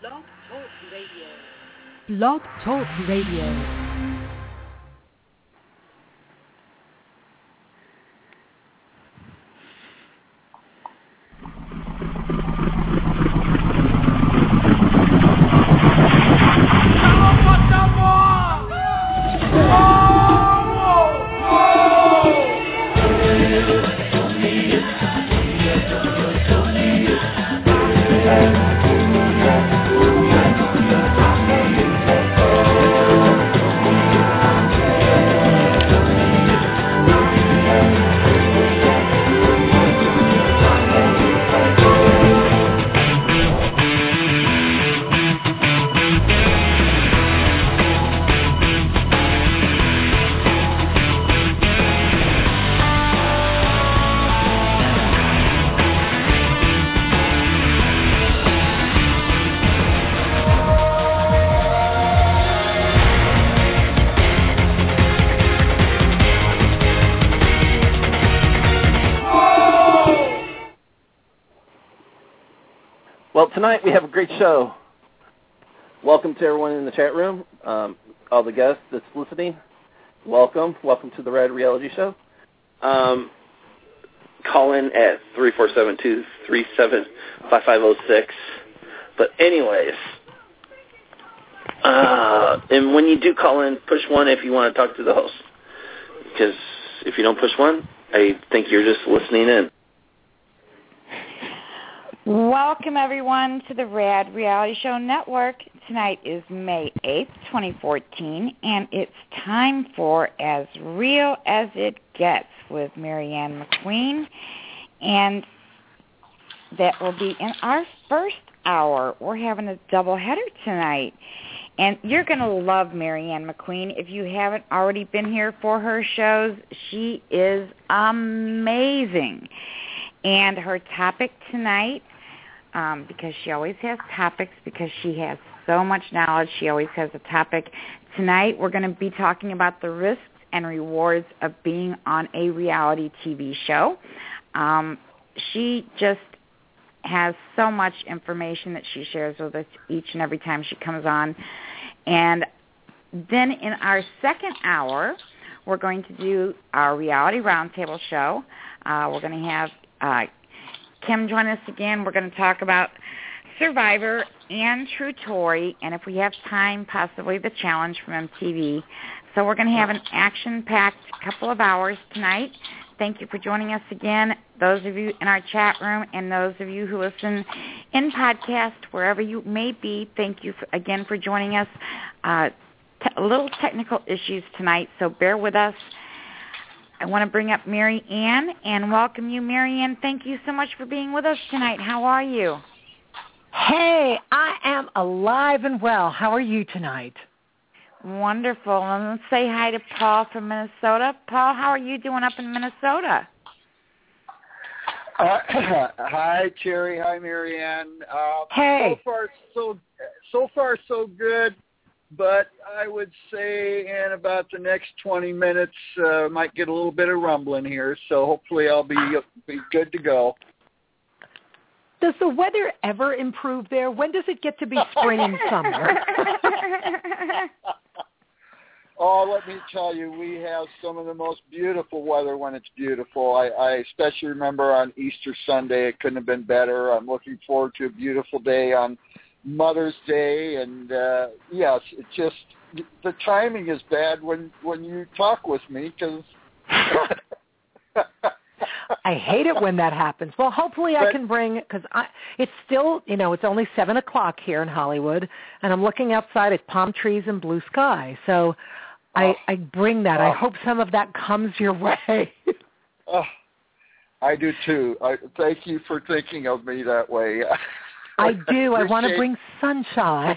Blog Talk Radio. Blog Talk Radio. Well, tonight we have a great show. Welcome to everyone in the chat room, all the guests that's listening. Welcome to the Rad Reality Show. Call in at 347-237-5506. But anyways, and when you do call in, push 1 if you want to talk to the host. Because if you don't push 1, I think you're just listening in. Welcome, everyone, to the Rad Reality Show Network. Tonight is May 8th, 2014, and it's time for As Real as It Gets with Marianne McQueen, and that will be in our first hour. We're having a doubleheader tonight, and you're going to love Marianne McQueen. If you haven't already been here for her shows, she is amazing. And her topic tonight, because she always has topics, because she has so much knowledge, she always has a topic. Tonight we're going to be talking about the risks and rewards of being on a reality TV show. She just has so much information that she shares with us each and every time she comes on. And then in our second hour, we're going to do our Reality Roundtable show. We're going to have Kim join us again. We're going to talk about Survivor and True Tory, and if we have time, possibly the challenge from MTV. So we're going to have an action-packed couple of hours tonight. Thank you for joining us again, those of you in our chat room and those of you who listen in podcast, wherever you may be. Thank you again for joining us. Little technical issues tonight, so bear with us. I want to bring up Mary Ann and welcome you, Mary Ann. Thank you so much for being with us tonight. How are you? Hey, I am alive and well. How are you tonight? Wonderful. And let's say hi to Paul from Minnesota. Paul, how are you doing up in Minnesota? Hi, Cherry. Hi, Mary Ann. Hey. So far, so good. But I would say in about the next 20 minutes, might get a little bit of rumbling here. So hopefully I'll be good to go. Does the weather ever improve there? When does it get to be spring and summer? Oh, let me tell you, we have some of the most beautiful weather when it's beautiful. I especially remember on Easter Sunday, it couldn't have been better. I'm looking forward to a beautiful day on Mother's Day, and yes, it just the timing is bad when you talk with me because I hate it when that happens. Well, hopefully I can bring, because it's still, it's only 7 o'clock here in Hollywood, and I'm looking outside at palm trees and blue sky. So I bring that. I hope some of that comes your way. I do too. Thank you for thinking of me that way. I do. I want to bring sunshine.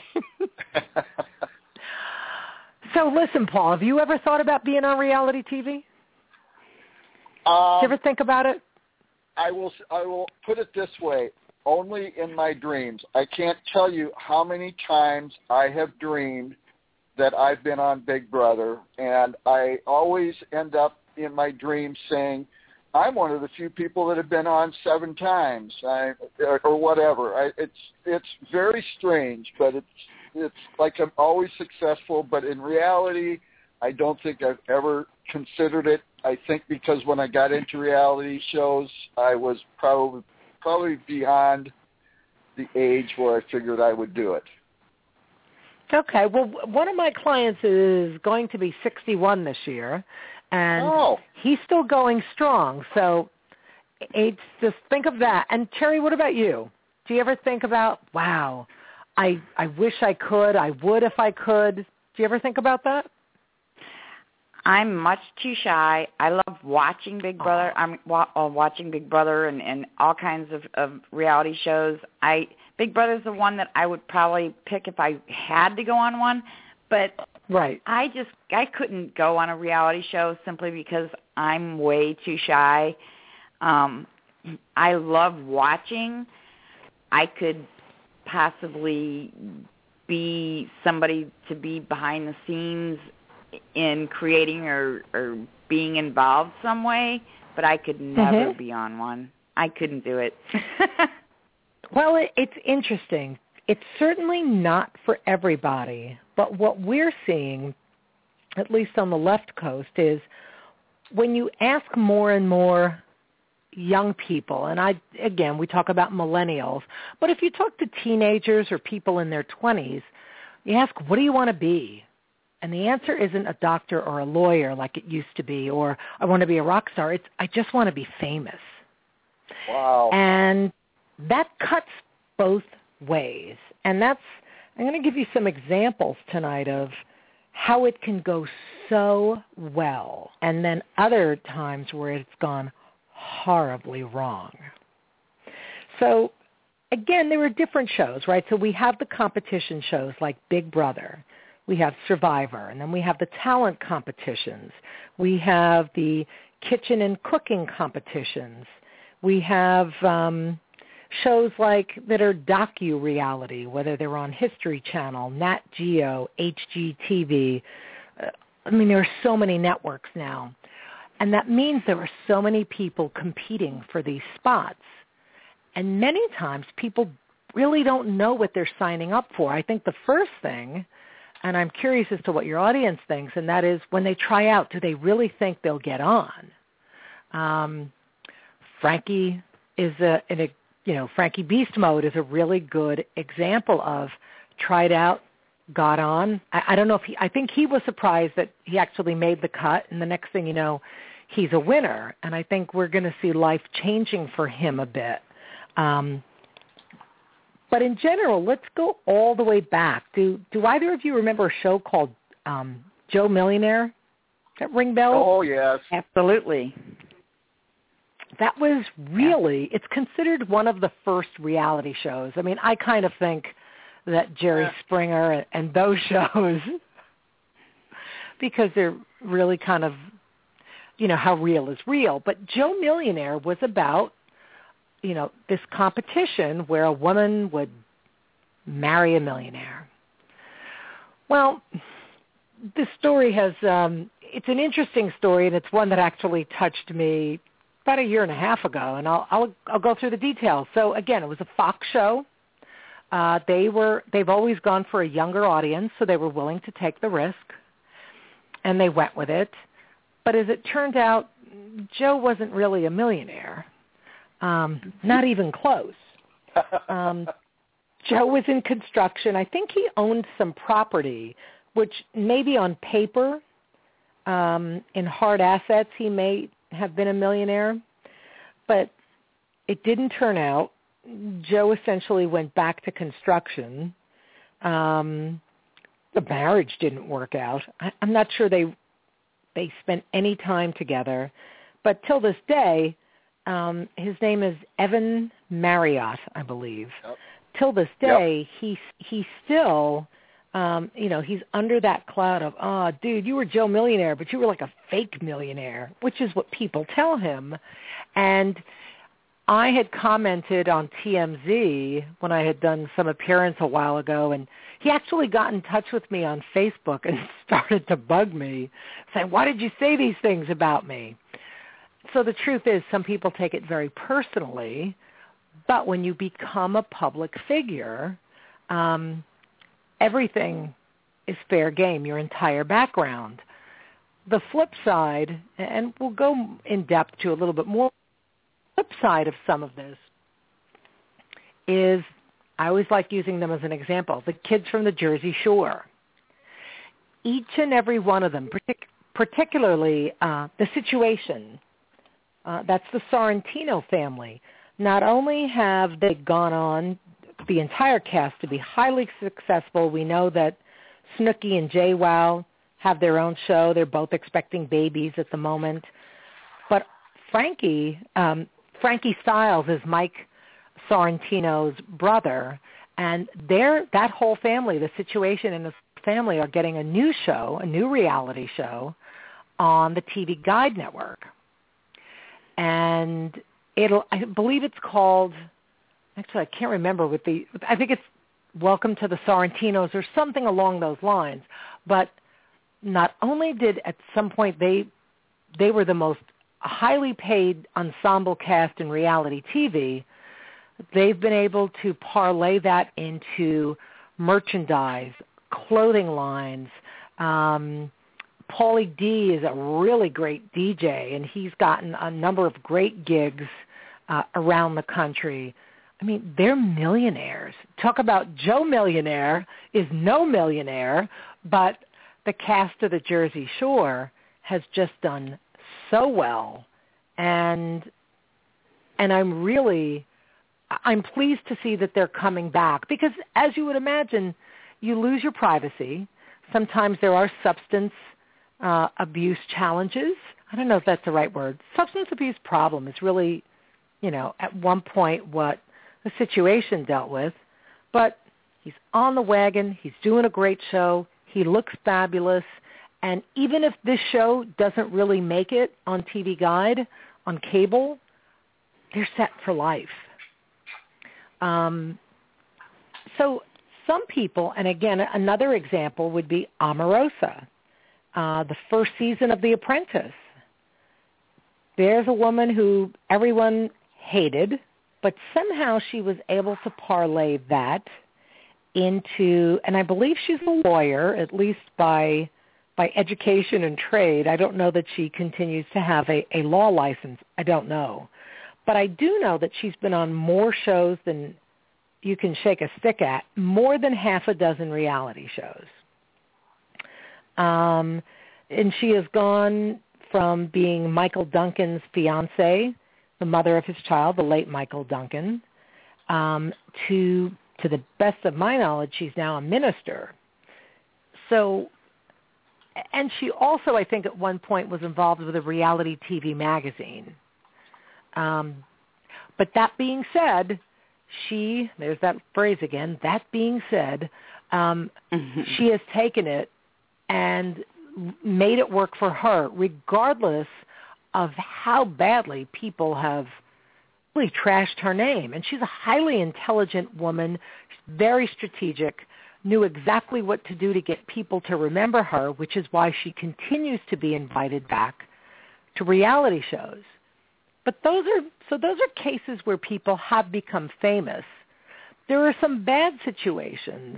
So listen, Paul, have you ever thought about being on reality TV? Did you ever think about it? I will put it this way. Only in my dreams. I can't tell you how many times I have dreamed that I've been on Big Brother, and I always end up in my dreams saying, I'm one of the few people that have been on 7 times, or whatever. It's very strange, but it's like I'm always successful. But in reality, I don't think I've ever considered it. I think because when I got into reality shows, I was probably beyond the age where I figured I would do it. Okay. Well, one of my clients is going to be 61 this year, and he's still going strong. So it's just think of that. And Terry, what about you? Do you ever think about, wow, I wish I could, I would if I could? Do you ever think about that? I'm much too shy. I love watching Big Brother. I'm watching Big Brother and all kinds of reality shows. Big Brother's the one that I would probably pick if I had to go on one, but right. I couldn't go on a reality show simply because I'm way too shy. I love watching. I could possibly be somebody to be behind the scenes in creating or being involved some way, but I could never be on one. I couldn't do it. Well, it's interesting. It's certainly not for everybody, but what we're seeing, at least on the left coast, is when you ask more and more young people, and again, we talk about millennials, but if you talk to teenagers or people in their 20s, you ask, what do you want to be? And the answer isn't a doctor or a lawyer like it used to be, or I want to be a rock star. It's I just want to be famous. Wow. And that cuts both ways. And I'm going to give you some examples tonight of how it can go so well, and then other times where it's gone horribly wrong. So, again, there are different shows, right? So we have the competition shows like Big Brother. We have Survivor, and then we have the talent competitions. We have the kitchen and cooking competitions. We have shows like that are docu-reality, whether they're on History Channel, Nat Geo, HGTV. There are so many networks now. And that means there are so many people competing for these spots. And many times people really don't know what they're signing up for. I think the first thing, and I'm curious as to what your audience thinks, and that is when they try out, do they really think they'll get on? Frankie Frankie Beast Mode is a really good example of tried out, got on. I don't know if I think he was surprised that he actually made the cut, and the next thing you know, he's a winner. And I think we're going to see life changing for him a bit. But in general, let's go all the way back. Do either of you remember a show called Joe Millionaire? Does that ring bells? Oh, yes. Absolutely. That was really, it's considered one of the first reality shows. I kind of think that Jerry Springer and those shows, because they're really kind of, how real is real. But Joe Millionaire was about, this competition where a woman would marry a millionaire. Well, this story has, it's an interesting story, and it's one that actually touched me about a year and a half ago, and I'll go through the details. So again, it was a Fox show. They've always gone for a younger audience, so they were willing to take the risk, and they went with it. But as it turned out, Joe wasn't really a millionaire, not even close. Joe was in construction. I think he owned some property, which maybe on paper, in hard assets, he may have been a millionaire, but it didn't turn out. Joe essentially went back to construction. The marriage didn't work out. I'm not sure they spent any time together, but till this day, his name is Evan Marriott, I believe. Yep. Till this day, he's still, he's under that cloud of, dude, you were Joe Millionaire, but you were like a fake millionaire, which is what people tell him. And I had commented on TMZ when I had done some appearance a while ago, and he actually got in touch with me on Facebook and started to bug me, saying, why did you say these things about me? So the truth is, some people take it very personally, but when you become a public figure, everything is fair game, your entire background. The flip side, and we'll go in depth to a little bit more, the flip side of some of this is, I always like using them as an example, the kids from the Jersey Shore. Each and every one of them, particularly the Situation, that's the Sorrentino family. Not only have they gone on, the entire cast, to be highly successful. We know that Snooki and JWoww have their own show. They're both expecting babies at the moment. But Frankie Styles is Mike Sorrentino's brother, and that whole family, the Situation and the family, are getting a new show, a new reality show on the TV Guide network. And I believe it's called, actually I can't remember I think it's Welcome to the Sorrentinos or something along those lines. But not only did at some point they were the most highly paid ensemble cast in reality TV, they've been able to parlay that into merchandise, clothing lines. Paulie D is a really great DJ, and he's gotten a number of great gigs around the country. I mean, they're millionaires. Talk about Joe Millionaire is no millionaire, but the cast of the Jersey Shore has just done so well, and I'm pleased to see that they're coming back, because as you would imagine, you lose your privacy. Sometimes there are substance abuse challenges. I don't know if that's the right word. Substance abuse problem is really, at one point what the Situation dealt with. But he's on the wagon. He's doing a great show. He looks fabulous. And even if this show doesn't really make it on TV Guide, on cable, they're set for life. So some people, and again, another example would be Omarosa, the first season of The Apprentice. There's a woman who everyone hated, but somehow she was able to parlay that into, and I believe she's a lawyer, at least by education and trade. I don't know that she continues to have a law license. I don't know. But I do know that she's been on more shows than you can shake a stick at, more than half a dozen reality shows. And she has gone from being Michael Duncan's fiancée, the mother of his child, the late Michael Duncan, to the best of my knowledge, she's now a minister. So, and she also, I think, at one point was involved with a reality TV magazine. But that being said, there's that phrase again, that being said, she has taken it and made it work for her, regardless of how badly people have really trashed her name. And she's a highly intelligent woman, very strategic, knew exactly what to do to get people to remember her, which is why she continues to be invited back to reality shows. But those are cases where people have become famous. There are some bad situations.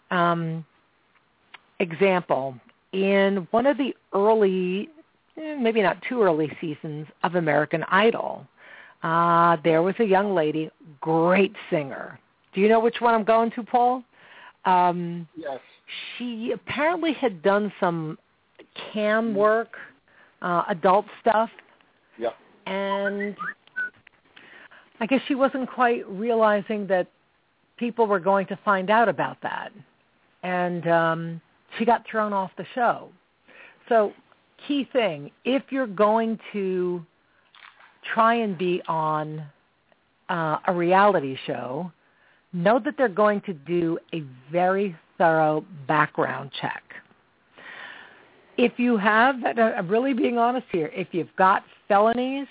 Example, in one of the early, maybe not too early seasons of American Idol, there was a young lady, great singer. Do you know which one I'm going to, Paul? Yes. She apparently had done some cam work, adult stuff. Yep. And I guess she wasn't quite realizing that people were going to find out about that. And she got thrown off the show. So key thing, if you're going to try and be on a reality show, know that they're going to do a very thorough background check. If you have, I'm really being honest here, if you've got felonies,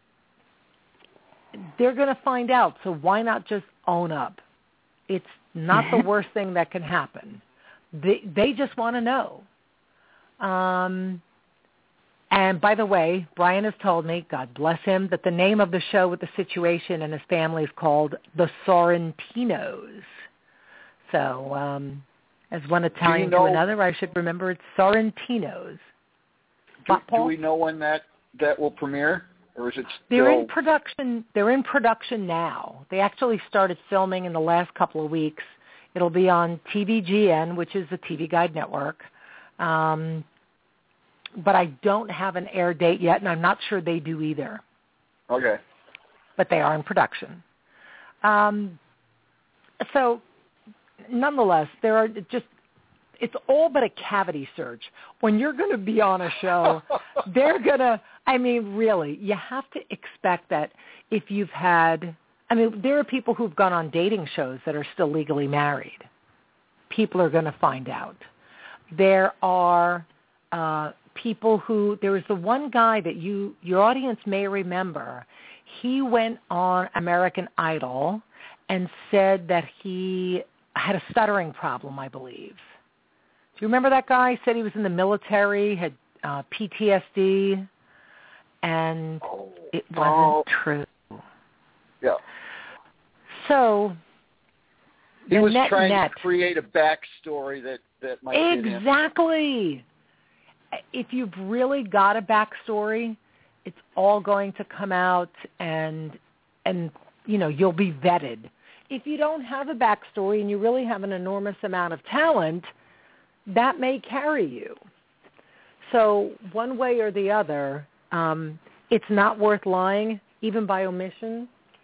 they're going to find out. So why not just own up? It's not the worst thing that can happen. They just want to know. And And by the way, Brian has told me, God bless him, that the name of the show with the situation and his family is called The Sorrentinos. So as one Italian to another, I should remember it's Sorrentinos. Do we know when that will premiere? Or is it still... They're in production. They're in production now. They actually started filming in the last couple of weeks. It'll be on TVGN, which is the TV Guide network. But I don't have an air date yet, and I'm not sure they do either. Okay. But they are in production. So, nonetheless, there are just... It's all but a cavity search. When you're going to be on a show, they're going to, I mean, really, you have to expect that if you've had, I mean, there are people who've gone on dating shows that are still legally married. People are going to find out. There are people who, there was the one guy that your audience may remember. He went on American Idol and said that he had a stuttering problem, I believe. Do you remember that guy? He said he was in the military, had PTSD, and it wasn't true. Yeah. So he was trying to create a backstory that might fit him. Exactly. If you've really got a backstory, it's all going to come out, and you know, you'll be vetted. If you don't have a backstory and you really have an enormous amount of talent, that may carry you. So one way or the other, it's not worth lying, even by omission.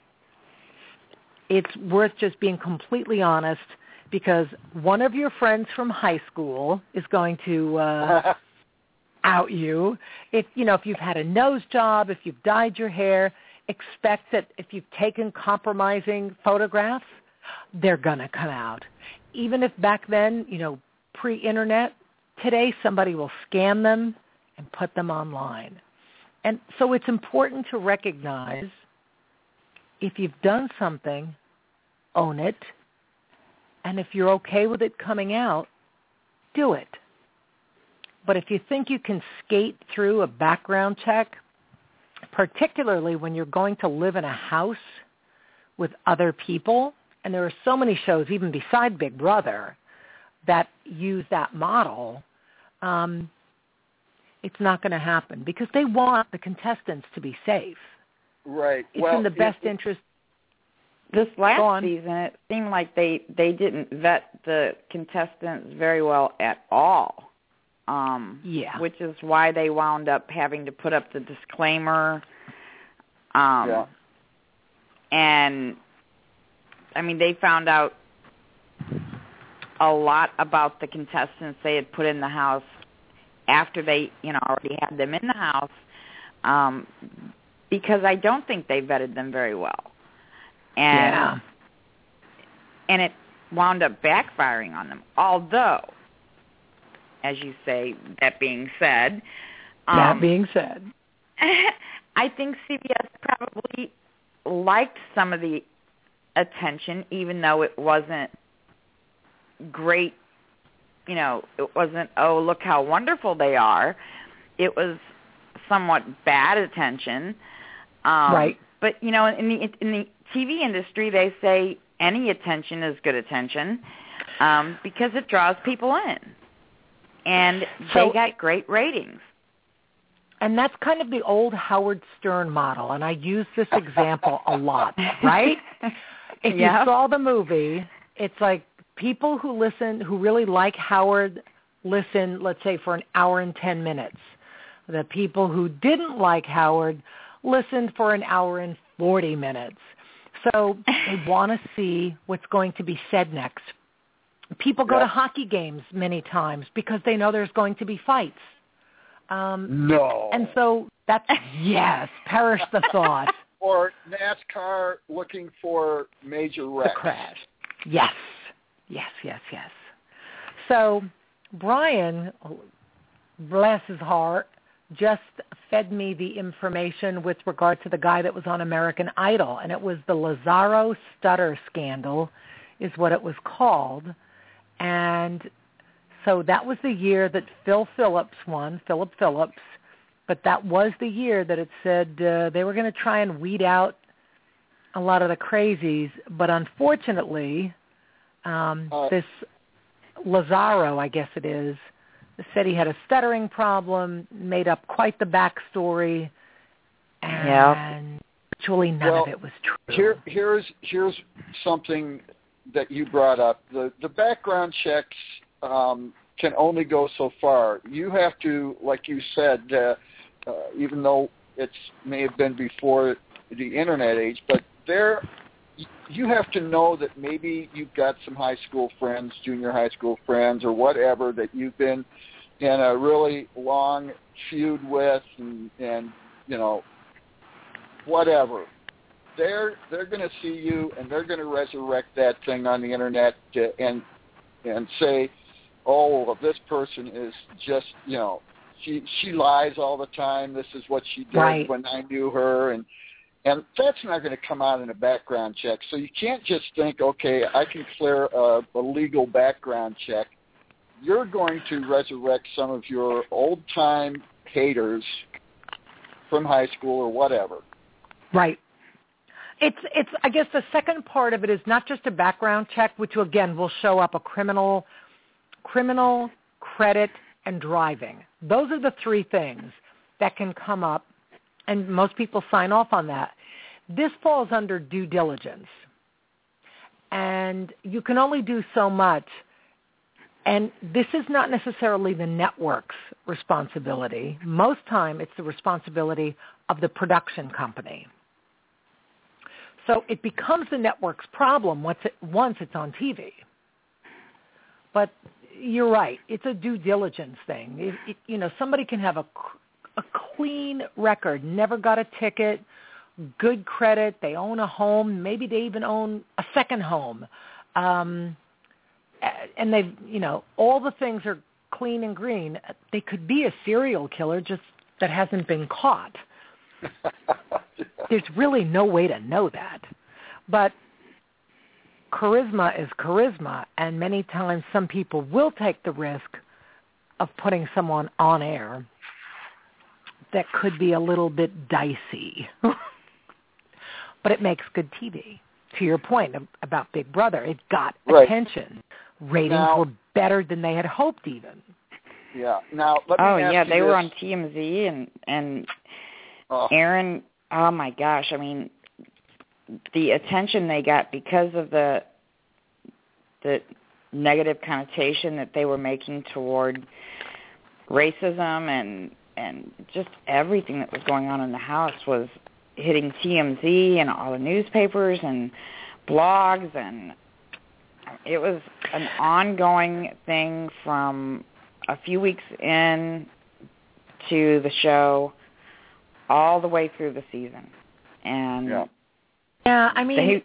It's worth just being completely honest, because one of your friends from high school is going to out you. If you've had a nose job, if you've dyed your hair, expect that if you've taken compromising photographs, they're going to come out. Even if back then, pre-internet, today somebody will scam them and put them online. And so it's important to recognize if you've done something, own it. And if you're okay with it coming out, do it. But if you think you can skate through a background check, particularly when you're going to live in a house with other people, and there are so many shows, even beside Big Brother, that use that model, it's not going to happen because they want the contestants to be safe. Right. It's in the best interest. This last season, it seemed like they didn't vet the contestants very well at all. Which is why they wound up having to put up the disclaimer. And, I mean, they found out a lot about the contestants they had put in the house after they, already had them in the house, because I don't think they vetted them very well. And it wound up backfiring on them. Although, as you say, that being said, I think CBS probably liked some of the attention, even though it wasn't great, it wasn't, oh, look how wonderful they are. It was somewhat bad attention. Right. But, in the TV industry, they say any attention is good attention because it draws people in. And they got great ratings. And that's kind of the old Howard Stern model, and I use this example a lot, right? If you saw the movie, it's like people who really like Howard, listen, let's say, for an hour and 10 minutes. The people who didn't like Howard listened for an hour and 40 minutes. So they want to see what's going to be said next. People go to hockey games many times because they know there's going to be fights. No. And so that's, perish the thought. Or NASCAR looking for major wrecks. The crash. Yes. So Brian, bless his heart, just fed me the information with regard to the guy that was on American Idol, and it was the Lazaro stutter scandal is what it was called. And so that was the year that Phil Phillips won, Philip Phillips, but that was the year that it said they were going to try and weed out a lot of the crazies. But unfortunately, this Lazaro, I guess it is, said he had a stuttering problem, made up quite the backstory, and virtually none of it was true. Here's something that you brought up. The background checks can only go so far. You have to, like you said, even though it may have been before the internet age, but you have to know that maybe you've got some high school friends, junior high school friends, or whatever that you've been in a really long feud with, and you know, whatever. They're going to see you, and they're going to resurrect that thing on the internet and say, oh, well, this person is just, you know, she lies all the time. This is what she did when I knew her, and that's not going to come out in a background check. So you can't just think, okay, I can clear a legal background check. You're going to resurrect some of your old-time haters from high school or whatever. Right. It's. I guess the second part of it is not just a background check, which again will show up a criminal, credit, and driving. Those are the three things that can come up, and most people sign off on that. This falls under due diligence, and you can only do so much. And this is not necessarily the network's responsibility. Most time it's the responsibility of the production company. So it becomes the network's problem once it's on TV. But you're right. It's a due diligence thing. You know, somebody can have a clean record, never got a ticket, good credit, they own a home, maybe they even own a second home. And they've, you know, all the things are clean and green. They could be a serial killer just that hasn't been caught. There's really no way to know that. But charisma is charisma, and many times some people will take the risk of putting someone on air that could be a little bit dicey. But it makes good TV. To your point about Big Brother, it got attention. Ratings were better than they had hoped even. Yeah. Now, let me ask you they this. were on TMZ, and Aaron, oh my gosh, I mean, the attention they got because of the negative connotation that they were making toward racism and just everything that was going on in the house was hitting TMZ and all the newspapers and blogs, and it was an ongoing thing from a few weeks in to the show all the way through the season. And yeah, I mean,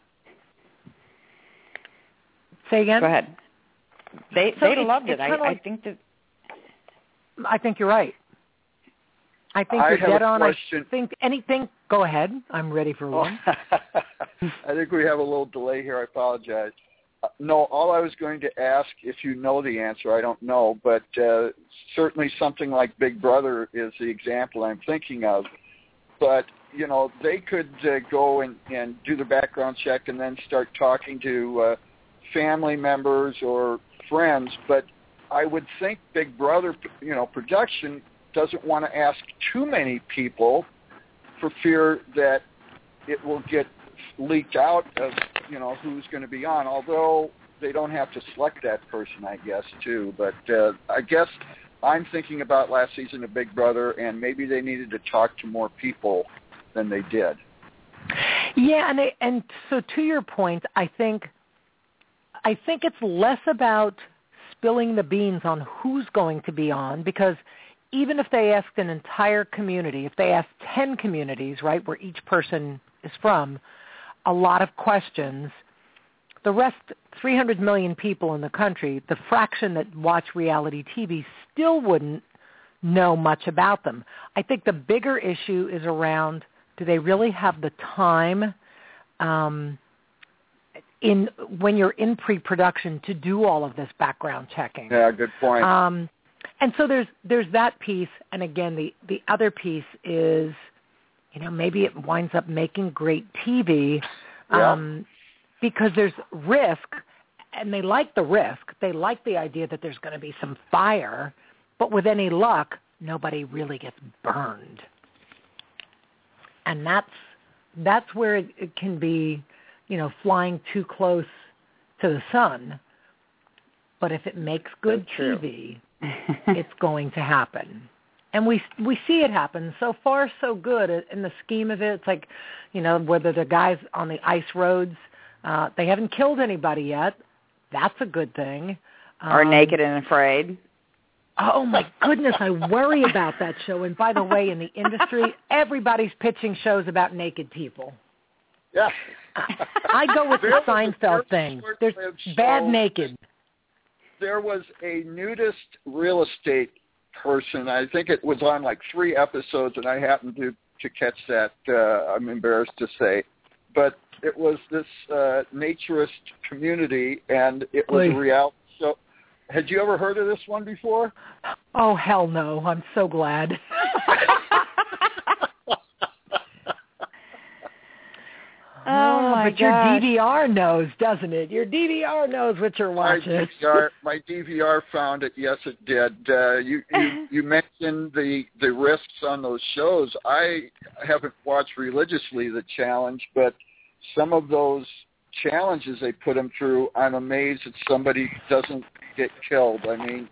say again? Go ahead. They loved it. I think that. I think you're right. I think you're dead on. I think anything. Go ahead. I'm ready for one. I think we have a little delay here. I apologize. No, all I was going to ask, if you know the answer, I don't know, but certainly something like Big Brother is the example I'm thinking of. But, you know, they could go and do the background check and then start talking to family members or friends. But I would think Big Brother, you know, production doesn't want to ask too many people for fear that it will get leaked out of, you know, who's going to be on, although they don't have to select that person, I guess, too. But I guess I'm thinking about last season of Big Brother, and maybe they needed to talk to more people than they did. Yeah, and so to your point, I think it's less about spilling the beans on who's going to be on, because even if they asked an entire community, if they asked 10 communities, right, where each person is from, a lot of questions, the rest, 300 million people in the country, the fraction that watch reality TV still wouldn't know much about them. I think the bigger issue is around, do they really have the time when you're in pre-production to do all of this background checking? Yeah, good point. And so there's that piece, and again, the other piece is, maybe it winds up making great TV because there's risk, and they like the risk. They like the idea that there's going to be some fire, but with any luck, nobody really gets burned. And that's where it can be, flying too close to the sun. But if it makes good TV, it's going to happen. And we see it happen. So far, so good in the scheme of it. It's like, whether the guys on the ice roads, they haven't killed anybody yet. That's a good thing. Or Naked and Afraid. Oh, my goodness. I worry about that show. And by the way, in the industry, everybody's pitching shows about naked people. Yeah. I go with the Seinfeld thing. There's bad naked. There was a nudist real estate person. I think it was on like 3 episodes, and I happened to catch that. I'm embarrassed to say. But it was this naturist community, and it was a reality show. Had you ever heard of this one before? Oh, hell no. I'm so glad. But your DVR knows, doesn't it? Your DVR knows what you're watching. My DVR found it. Yes, it did. You mentioned the risks on those shows. I haven't watched religiously The Challenge, but some of those challenges they put them through, I'm amazed that somebody doesn't get killed. I mean,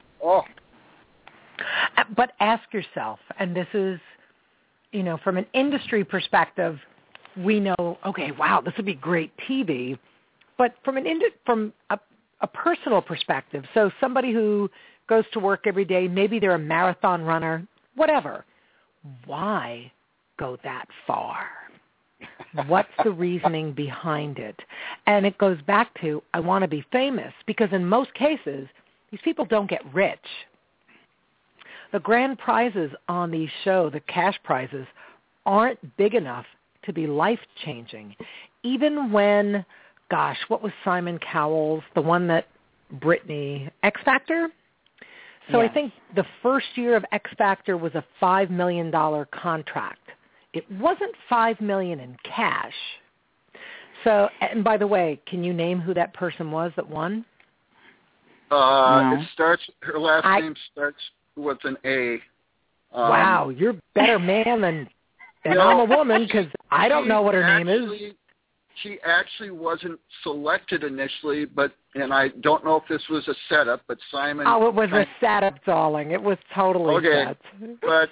But ask yourself, and this is, from an industry perspective, we know, okay, wow, this would be great TV. But from a personal perspective, so somebody who goes to work every day, maybe they're a marathon runner, whatever, why go that far? What's the reasoning behind it? And it goes back to, I want to be famous, because in most cases, these people don't get rich. The grand prizes on these shows, the cash prizes, aren't big enough to be life-changing. Even when, what was Simon Cowell's, the one that Britney, X Factor? So yes. I think the first year of X Factor was a $5 million contract. It wasn't $5 million in cash. So, and by the way, can you name who that person was that won? No. Her last name starts with an A. Wow, you're a better man than I'm a woman, because I don't know what her name is. She actually wasn't selected initially, and I don't know if this was a setup, but Simon... Oh, it was a setup, darling. It was totally set. But,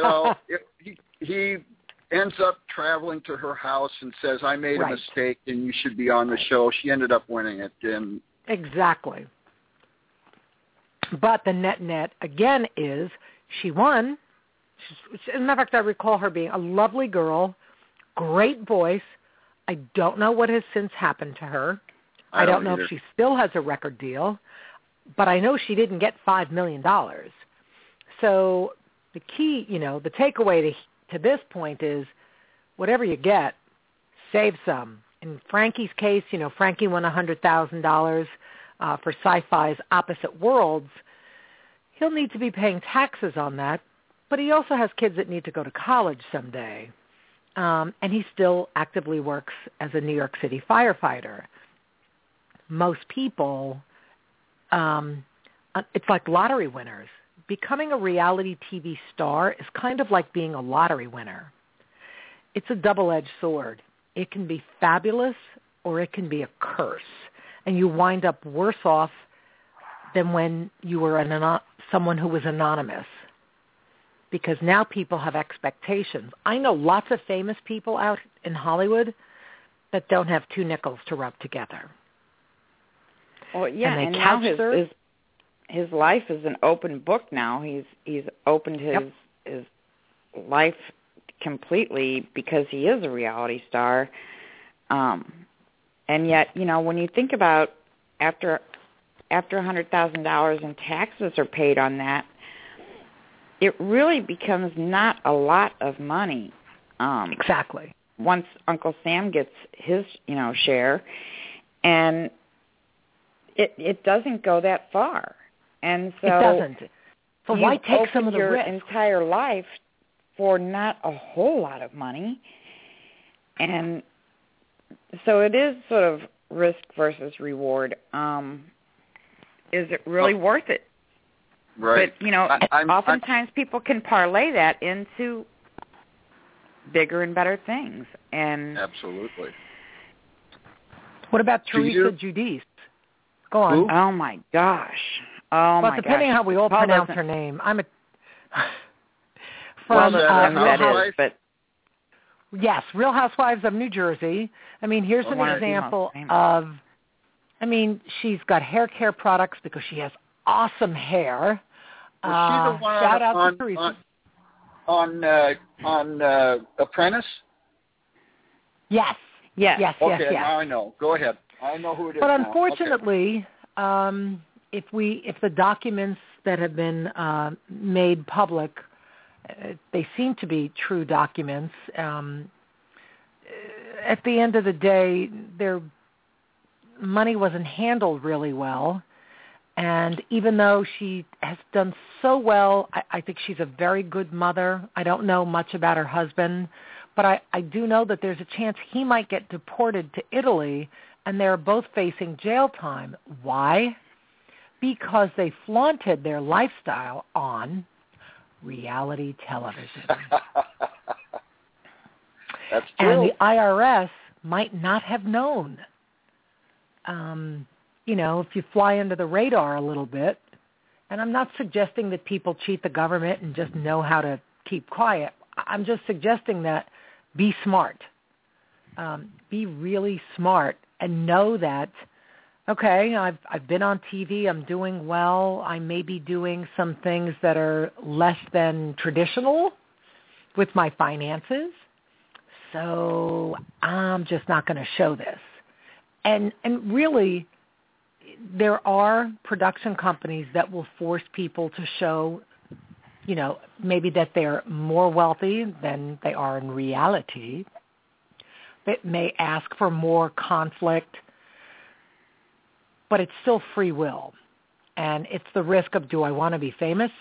he ends up traveling to her house and says, I made a mistake and you should be on the show. She ended up winning it. And exactly. But the net, again, is she won. As a matter of fact, I recall her being a lovely girl, great voice. I don't know what has since happened to her. I don't know if she still has a record deal, but I know she didn't get $5 million. So the key, the takeaway to this point is whatever you get, save some. In Frankie's case, Frankie won $100,000 for Sci-Fi's Opposite Worlds. He'll need to be paying taxes on that. But he also has kids that need to go to college someday. And he still actively works as a New York City firefighter. Most people, it's like lottery winners. Becoming a reality TV star is kind of like being a lottery winner. It's a double-edged sword. It can be fabulous or it can be a curse. And you wind up worse off than when you were someone who was anonymous. Because now people have expectations. I know lots of famous people out in Hollywood that don't have 2 nickels to rub together. Well, yeah, and now his life is an open book now. He's opened his life completely because he is a reality star. And yet, when you think about after $100,000 in taxes are paid on that, it really becomes not a lot of money. Exactly. Once Uncle Sam gets his, share, and it doesn't go that far. And so it doesn't. So why take some of the your risk? Entire life for not a whole lot of money, and so it is sort of risk versus reward. Is it really worth it? Right. But oftentimes people can parlay that into bigger and better things. And absolutely. What about Teresa Giudice? Go on. Who? Oh my gosh. Well, depending how we all Paul pronounce doesn't- her name, I'm a Well, from that Real is, but Yes, Real Housewives of New Jersey. I mean, here's an example of, I mean, she's got hair care products because she has awesome hair. Was she the one shout out to Teresa. on Apprentice? Yes. yes. Okay, now I know. Go ahead. I know who it is. But now. unfortunately, if the documents that have been made public, they seem to be true documents. At the end of the day, their money wasn't handled really well. And even though she has done so well, I think she's a very good mother. I don't know much about her husband, but I do know that there's a chance he might get deported to Italy, and they're both facing jail time. Why? Because they flaunted their lifestyle on reality television. That's true. And the IRS might not have known. If you fly under the radar a little bit, and I'm not suggesting that people cheat the government and just know how to keep quiet. I'm just suggesting that be smart. Be really smart and know that, okay, I've been on TV, I'm doing well, I may be doing some things that are less than traditional with my finances, so I'm just not going to show this. And really, there are production companies that will force people to show, maybe that they're more wealthy than they are in reality. It may ask for more conflict, but it's still free will. And it's the risk of, do I want to be famous?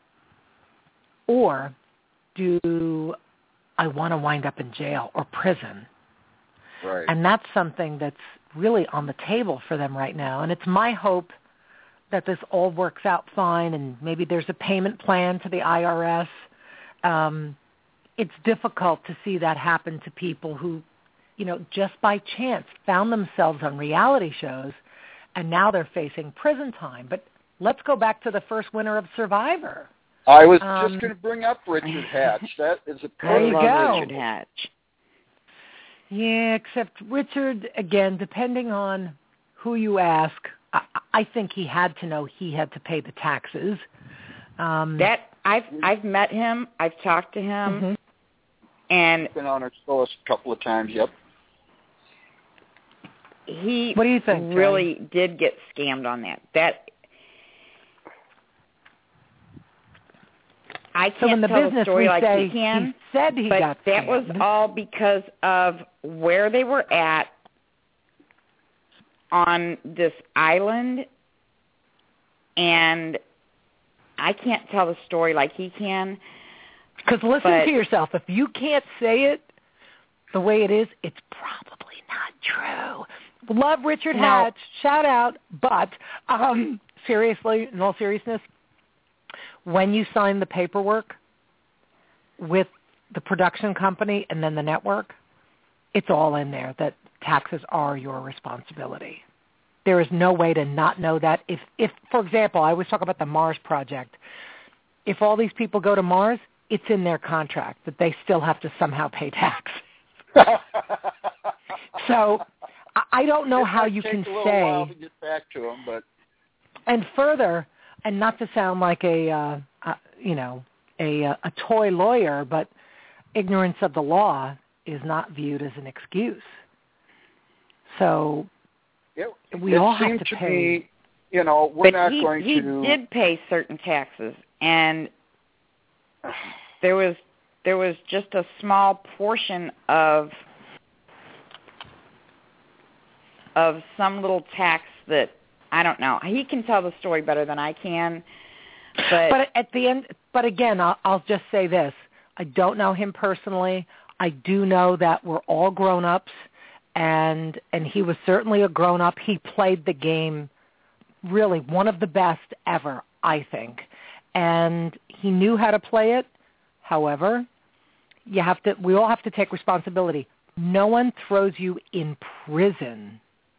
Or do I want to wind up in jail or prison? Right. And that's something that's really on the table for them right now. And it's my hope that this all works out fine and maybe there's a payment plan to the IRS. It's difficult to see that happen to people who, just by chance found themselves on reality shows and now they're facing prison time. But let's go back to the first winner of Survivor. I was just going to bring up Richard Hatch. That is a There you go. Richard Hatch. Yeah, except Richard, again, depending on who you ask, I think he had to know he had to pay the taxes. That I've met him, I've talked to him, and been on our show a couple of times. Yep. He what do you think, really did get scammed on that. I can't so in the tell business the story we like say he can. He said he but got that scammed. was all because of where they were at on this island, and I can't tell the story like he can. Because listen to yourself. If you can't say it the way it is, it's probably not true. Love Richard Hatch. Shout out. But seriously, in all seriousness, when you sign the paperwork with the production company and then the network, it's all in there that taxes are your responsibility. There is no way to not know that. If, for example, I always talk about the Mars project. If all these people go to Mars, it's in their contract that they still have to somehow pay tax. So I don't know how you can say. It might take a little while to get back to them, but. And further, and not to sound like a toy lawyer, but ignorance of the law is not viewed as an excuse. So we all have to pay. We're not going to. He did pay certain taxes, and there was just a small portion of some little tax that I don't know. He can tell the story better than I can, But at the end, but again, I'll just say this. I don't know him personally. I do know that we're all grown-ups, and he was certainly a grown-up. He played the game really one of the best ever, I think. And he knew how to play it. However, we all have to take responsibility. No one throws you in prison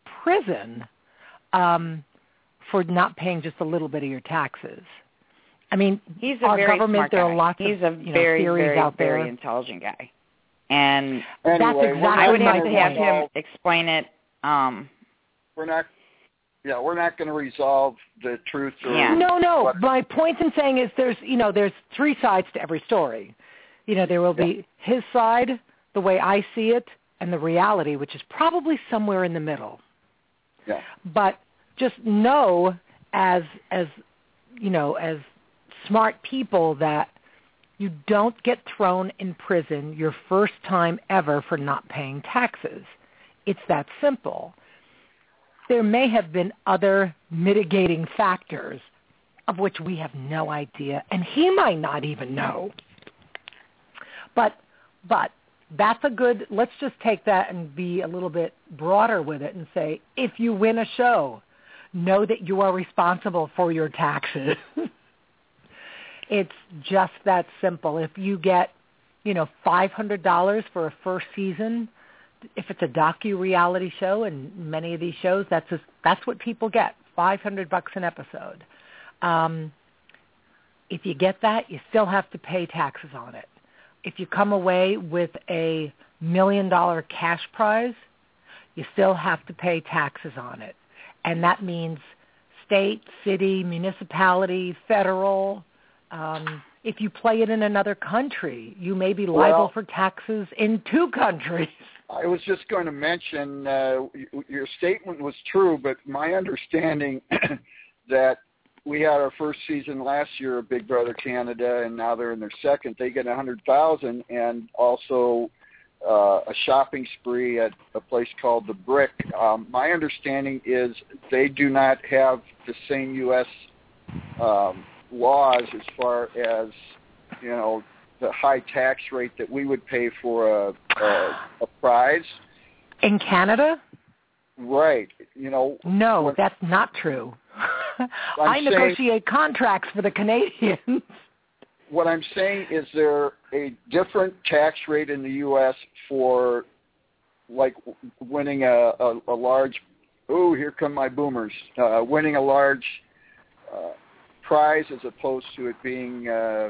for not paying just a little bit of your taxes. I mean, he's a our very government, smart there guy. are lots he's of a very, theories very, out there. very intelligent guy. And that's exactly I would have my to have point. him explain it. We're not going to resolve the truth. No. My point in saying is there's three sides to every story. There will be his side, the way I see it, and the reality, which is probably somewhere in the middle. Yeah. But just know as smart people that you don't get thrown in prison your first time ever for not paying taxes. It's that simple. There may have been other mitigating factors of which we have no idea, and he might not even know. But that's a good, let's just take that and be a little bit broader with it and say, if you win a show, know that you are responsible for your taxes. It's just that simple. If you get, $500 for a first season, if it's a docu-reality show, and many of these shows, that's what people get, $500 an episode. If you get that, you still have to pay taxes on it. If you come away with a $1 million cash prize, you still have to pay taxes on it. And that means state, city, municipality, federal. If you play it in another country, you may be liable for taxes in 2 countries. I was just going to mention your statement was true, but my understanding that we had our first season last year of Big Brother Canada, and now they're in their second. They get $100,000 and also a shopping spree at a place called The Brick. My understanding is they do not have the same U.S. Laws as far as the high tax rate that we would pay for a prize. In Canada? Right. No, that's not true. I negotiate contracts for the Canadians. What I'm saying is there a different tax rate in the U.S. for, like, winning a large, here come my boomers, winning a large prize as opposed to it being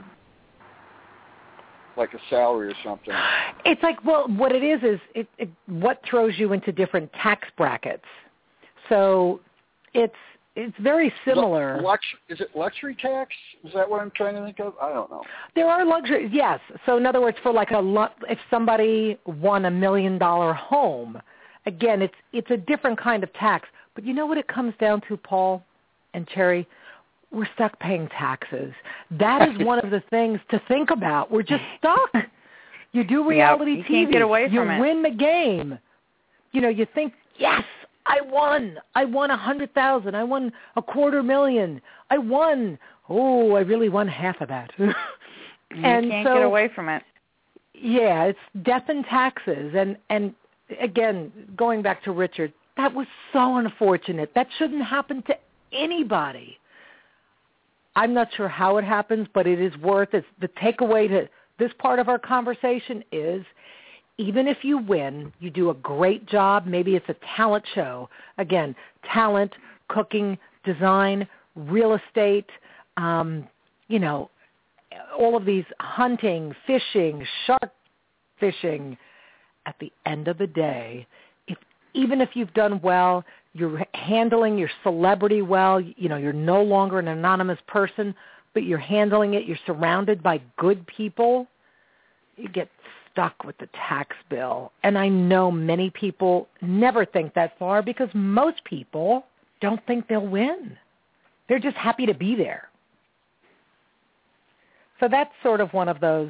like a salary or something? It's like, well, what it is what throws you into different tax brackets. So it's very similar. Is it luxury tax? Is that what I'm trying to think of? I don't know. There are luxury, yes. So in other words, for like if somebody won $1 million home, again, it's a different kind of tax. But you know what it comes down to, Paul and Cherry? We're stuck paying taxes. That is one of the things to think about. We're just stuck. You do reality you TV. Can't get away from it. You win the game. You think, yes, I won. I won $100,000. I won $250,000. I won. Oh, I really won half of that. You can't get away from it. Yeah, it's death and taxes. And again, going back to Richard, that was so unfortunate. That shouldn't happen to anybody. I'm not sure how it happens, but it is worth it. The takeaway to this part of our conversation is even if you win, you do a great job. Maybe it's a talent show. Again, talent, cooking, design, real estate, all of these hunting, fishing, shark fishing. At the end of the day, even if you've done well, you're handling your celebrity well, you're no longer an anonymous person, but you're handling it, you're surrounded by good people, you get stuck with the tax bill. And I know many people never think that far because most people don't think they'll win. They're just happy to be there. So that's sort of one of those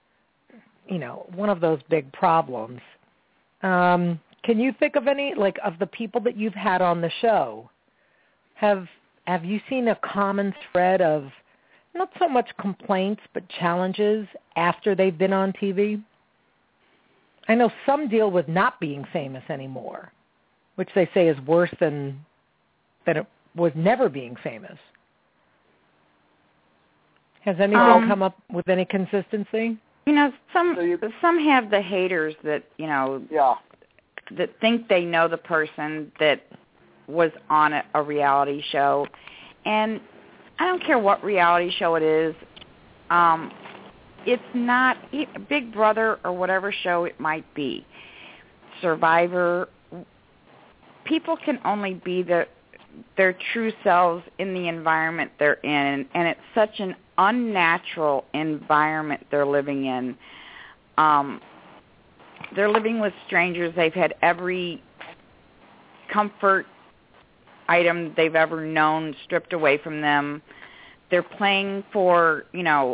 big problems. Can you think of any, of the people that you've had on the show? Have you seen a common thread of not so much complaints, but challenges after they've been on TV. I know some deal with not being famous anymore, which they say is worse than it was never being famous. Has anything come up with any consistency? Some have the haters that, that think they know the person that was on a reality show. And I don't care what reality show it is. It's not Big Brother or whatever show it might be. Survivor. People can only be their true selves in the environment they're in, and it's such an unnatural environment they're living in. They're living with strangers. They've had every comfort item they've ever known stripped away from them. They're playing for,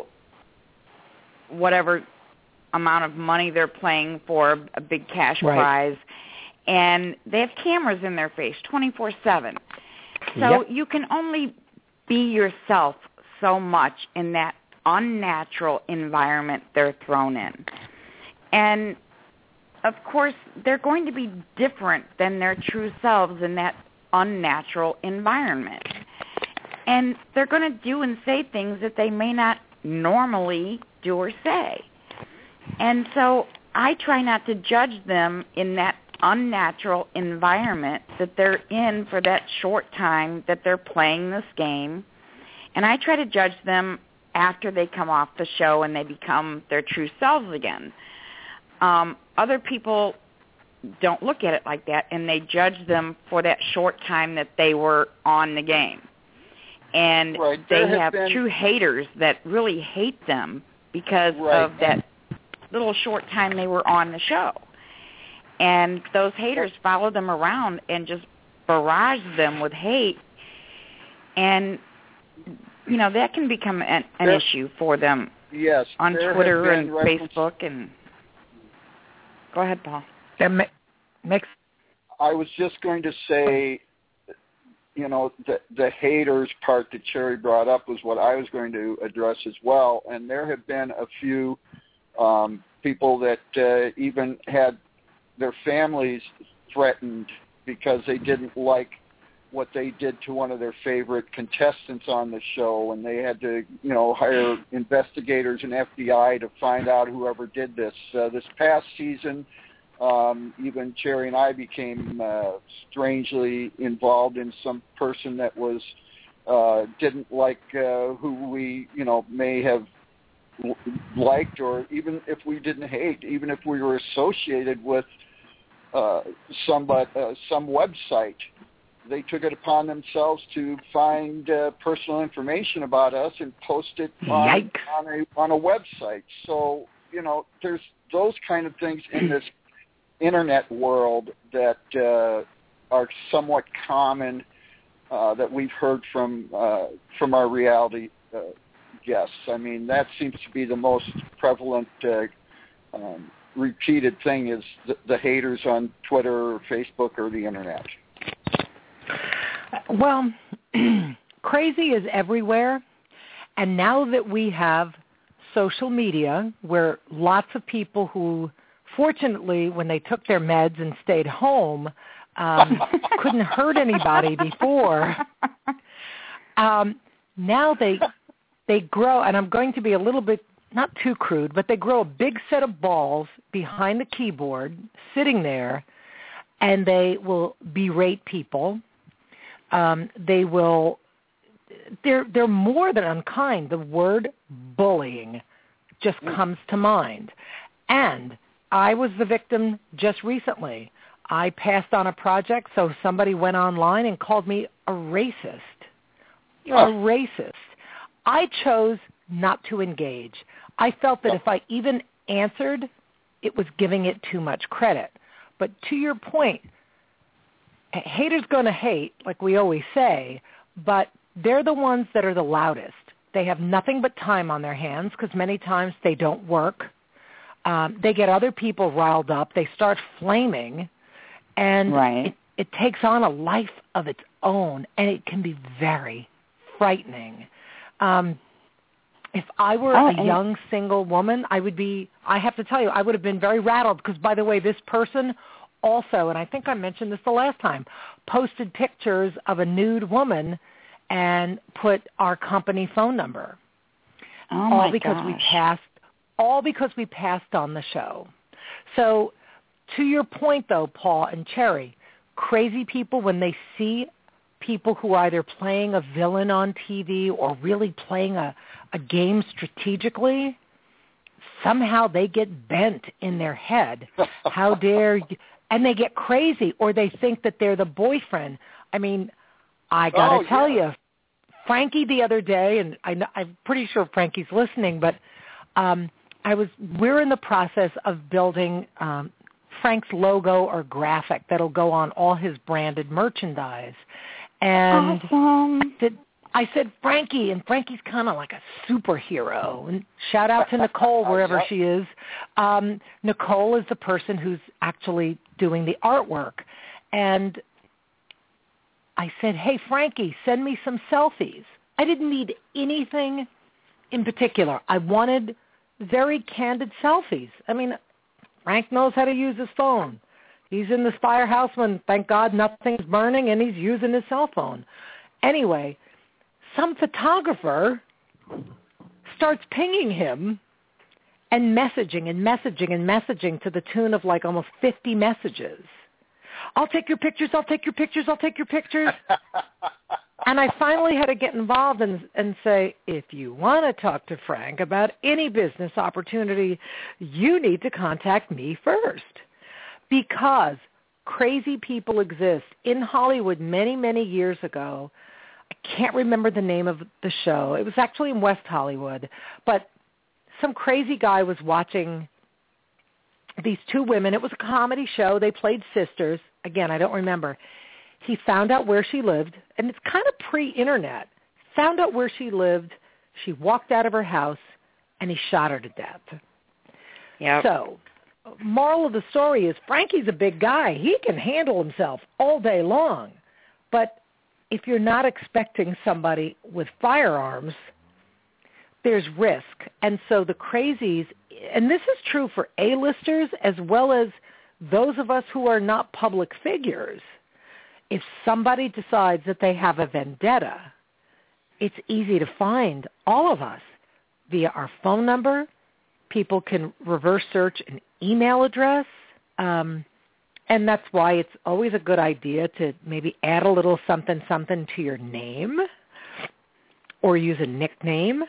whatever amount of money they're playing for, a big cash prize, and they have cameras in their face 24/7. So you can only be yourself so much in that unnatural environment they're thrown in. And, of course, they're going to be different than their true selves in that unnatural environment. And they're going to do and say things that they may not normally do or say. And so I try not to judge them in that unnatural environment that they're in for that short time that they're playing this game. And I try to judge them after they come off the show and they become their true selves again. Other people don't look at it like that, and they judge them for that short time that they were on the game. And they have true haters that really hate them because of that little short time they were on the show. And those haters follow them around and just barrage them with hate. And, that can become an issue for them on Twitter and Facebook. And go ahead, Paul. I was just going to say, the haters part that Cherry brought up was what I was going to address as well. And there have been a few people that even had their families threatened because they didn't like what they did to one of their favorite contestants on the show, and they had to, hire investigators and FBI to find out whoever did this. This past season, even Cherry and I became strangely involved in some person that was didn't like who we, may have liked, or even if we didn't hate, even if we were associated with some website. They took it upon themselves to find personal information about us and post it on a website. So, there's those kind of things in this internet world that are somewhat common that we've heard from our reality guests. I mean, that seems to be the most prevalent repeated thing is the haters on Twitter or Facebook or the internet. Well, crazy is everywhere, and now that we have social media where lots of people who, fortunately, when they took their meds and stayed home, couldn't hurt anybody before, now they grow, and I'm going to be a little bit, not too crude, but they grow a big set of balls behind the keyboard, sitting there, and they will berate people. They're more than unkind. The word bullying just comes to mind. And I was the victim just recently. I passed on a project, so somebody went online and called me a racist. A racist. I chose not to engage. I felt that if I even answered, it was giving it too much credit. But to your point, haters going to hate, like we always say, but they're the ones that are the loudest. They have nothing but time on their hands because many times they don't work. They get other people riled up. They start flaming, and it takes on a life of its own, and it can be very frightening. if I were a young single woman, I have to tell you, I would have been very rattled because, by the way, this person also, and I think I mentioned this the last time, posted pictures of a nude woman and put our company phone number. Oh, my because gosh. All because we passed on the show. So to your point, though, Paul and Cherry, crazy people, when they see people who are either playing a villain on TV or really playing a game strategically, somehow they get bent in their head. How dare you? And they get crazy, or they think that they're the boyfriend. I mean, I got to tell you, Frankie the other day, and I'm pretty sure Frankie's listening, but we're in the process of building Frank's logo or graphic that'll go on all his branded merchandise. And awesome. I said, Frankie, and Frankie's kind of like a superhero. And shout out to Nicole, wherever she is. Nicole is the person who's actually doing the artwork. And I said, hey, Frankie, send me some selfies. I didn't need anything in particular. I wanted very candid selfies. I mean, Frank knows how to use his phone. He's in this firehouse when, thank God, nothing's burning, and he's using his cell phone. Anyway, some photographer starts pinging him and messaging and messaging and messaging to the tune of like almost 50 messages. I'll take your pictures, I'll take your pictures, I'll take your pictures. And I finally had to get involved and say, if you want to talk to Frank about any business opportunity, you need to contact me first. Because crazy people exist. In Hollywood many, many years ago, I can't remember the name of the show. It was actually in West Hollywood. But some crazy guy was watching these two women. It was a comedy show. They played sisters. Again, I don't remember. He found out where she lived, and it's kind of pre-internet. Found out where she lived. She walked out of her house, and he shot her to death. Yep. So, moral of the story is Frankie's a big guy. He can handle himself all day long. But if you're not expecting somebody with firearms, there's risk. And so the crazies, and this is true for A-listers as well as those of us who are not public figures, if somebody decides that they have a vendetta, it's easy to find all of us via our phone number. People can reverse search an email address, and that's why it's always a good idea to maybe add a little something to your name or use a nickname.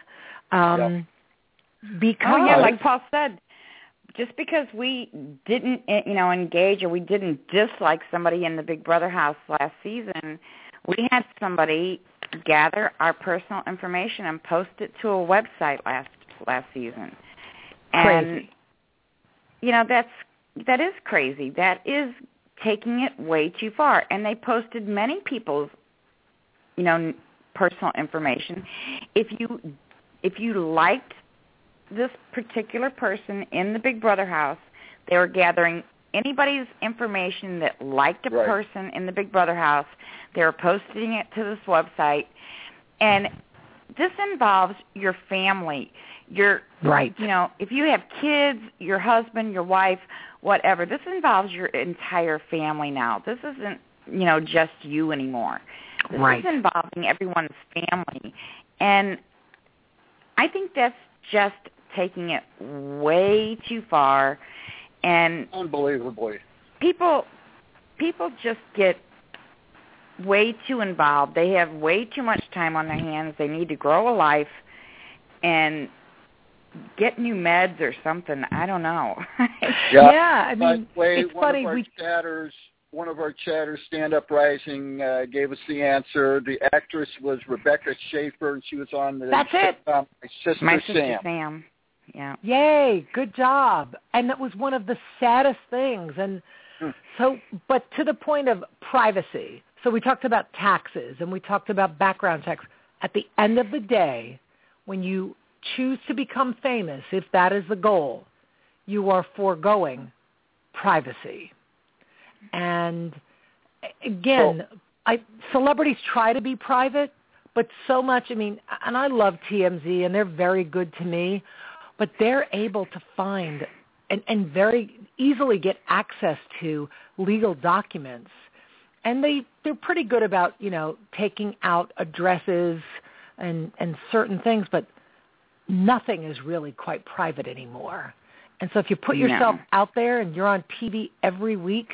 Because like Paul said, just because we didn't, engage or we didn't dislike somebody in the Big Brother house last season, we had somebody gather our personal information and post it to a website last season. Crazy. And, that is crazy. That is taking it way too far. And they posted many people's, personal information. If you liked this particular person in the Big Brother house, they were gathering anybody's information that liked a person in the Big Brother house. They were posting it to this website. And this involves your family. If you have kids, your husband, your wife, whatever, this involves your entire family now. This isn't, just you anymore. This is involving everyone's family. And I think that's just taking it way too far. And unbelievably. People just get way too involved. They have way too much time on their hands. They need to grow a life and get new meds or something. I don't know. I mean, it's funny. One of our chatters, Stand Up Rising, gave us the answer. The actress was Rebecca Schaefer, and she was on the sitcom My Sister Sam. Yeah. Yay! Good job. And that was one of the saddest things. And but to the point of privacy. So we talked about taxes and we talked about background checks. At the end of the day, when you choose to become famous, if that is the goal, you are foregoing privacy. And again, celebrities try to be private, but so much, I mean, and I love TMZ, and they're very good to me, but they're able to find and very easily get access to legal documents. And they're pretty good about, taking out addresses and certain things, but nothing is really quite private anymore. And so if you put yourself out there and you're on TV every week,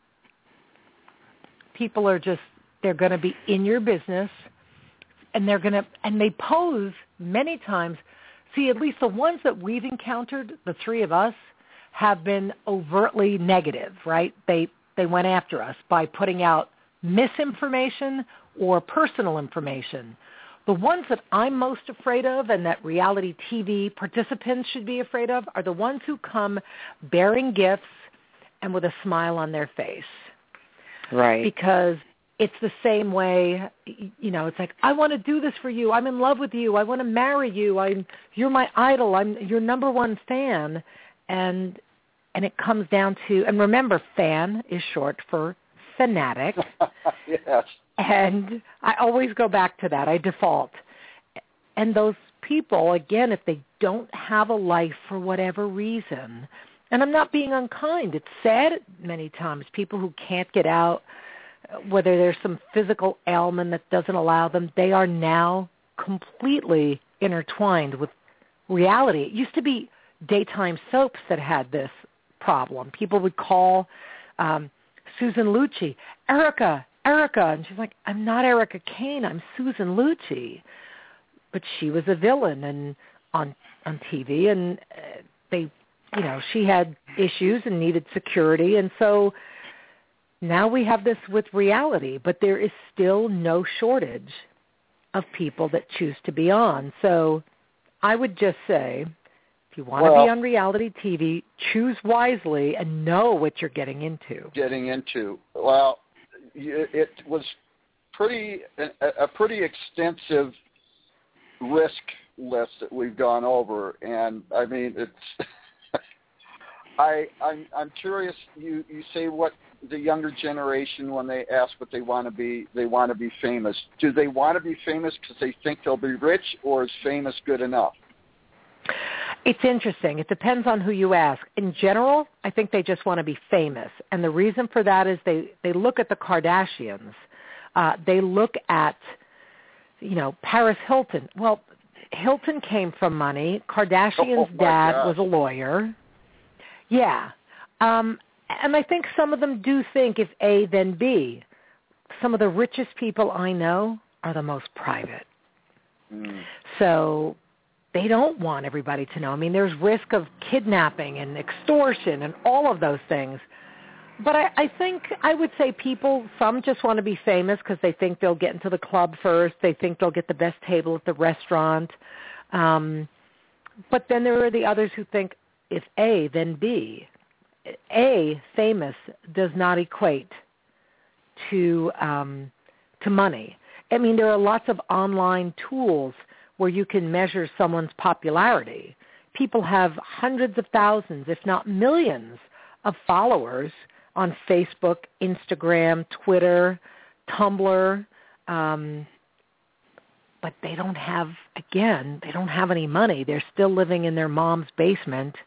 people are they're going to be in your business, and they pose many times. See, at least the ones that we've encountered, the three of us, have been overtly negative, right? They went after us by putting out misinformation or personal information. The ones that I'm most afraid of and that reality TV participants should be afraid of are the ones who come bearing gifts and with a smile on their face. Right. Because it's the same way, it's like, I want to do this for you. I'm in love with you. I want to marry you. You're my idol. I'm your number one fan. And it comes down to, and remember, fan is short for fanatic. Yes. And I always go back to that. I default. And those people, again, if they don't have a life for whatever reason, and I'm not being unkind, it's sad many times, people who can't get out, whether there's some physical ailment that doesn't allow them, they are now completely intertwined with reality. It used to be daytime soaps that had this problem. People would call Susan Lucci, Erica, and she's like, I'm not Erica Kane, I'm Susan Lucci. But she was a villain and on TV, and she had issues and needed security, and so now we have this with reality, but there is still no shortage of people that choose to be on. So I would just say, if you want to be on reality TV, choose wisely and know what you're getting into. Well, it was a pretty extensive risk list that we've gone over, and I mean, it's. I'm curious. You say what the younger generation, when they ask what they want to be famous. Do they want to be famous because they think they'll be rich, or is famous good enough? It's interesting. It depends on who you ask. In general, I think they just want to be famous. And the reason for that is they look at the Kardashians. They look at, Paris Hilton. Well, Hilton came from money. Kardashian's dad was a lawyer. Yeah. And I think some of them do think if A, then B. Some of the richest people I know are the most private. So they don't want everybody to know. I mean, there's risk of kidnapping and extortion and all of those things. But I think I would say some just want to be famous because they think they'll get into the club first. They think they'll get the best table at the restaurant. But then there are the others who think if A, then B. A, famous does not equate to money. I mean, there are lots of online tools where you can measure someone's popularity. People have hundreds of thousands, if not millions, of followers on Facebook, Instagram, Twitter, Tumblr, but they don't have any money. They're still living in their mom's basement,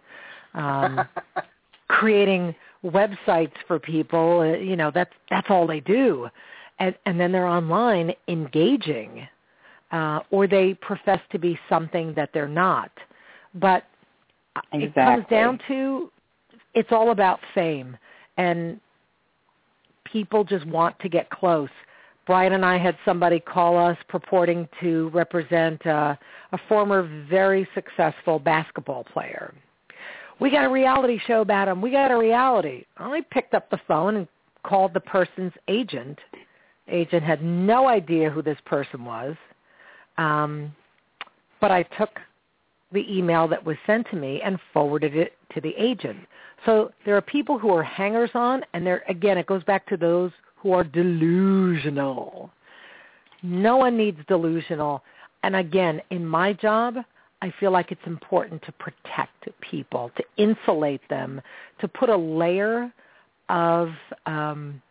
creating websites for people. That's all they do. And then they're online engaging, or they profess to be something that they're not. But It comes down to, it's all about fame, and people just want to get close. Brian and I had somebody call us purporting to represent a former very successful basketball player. We got a reality show about him. We got a reality. I picked up the phone and called the person's agent. Agent had no idea who this person was. But I took the email that was sent to me and forwarded it to the agent. So there are people who are hangers-on, and again, it goes back to those who are delusional. No one needs delusional. And again, in my job, I feel like it's important to protect people, to insulate them, to put a layer of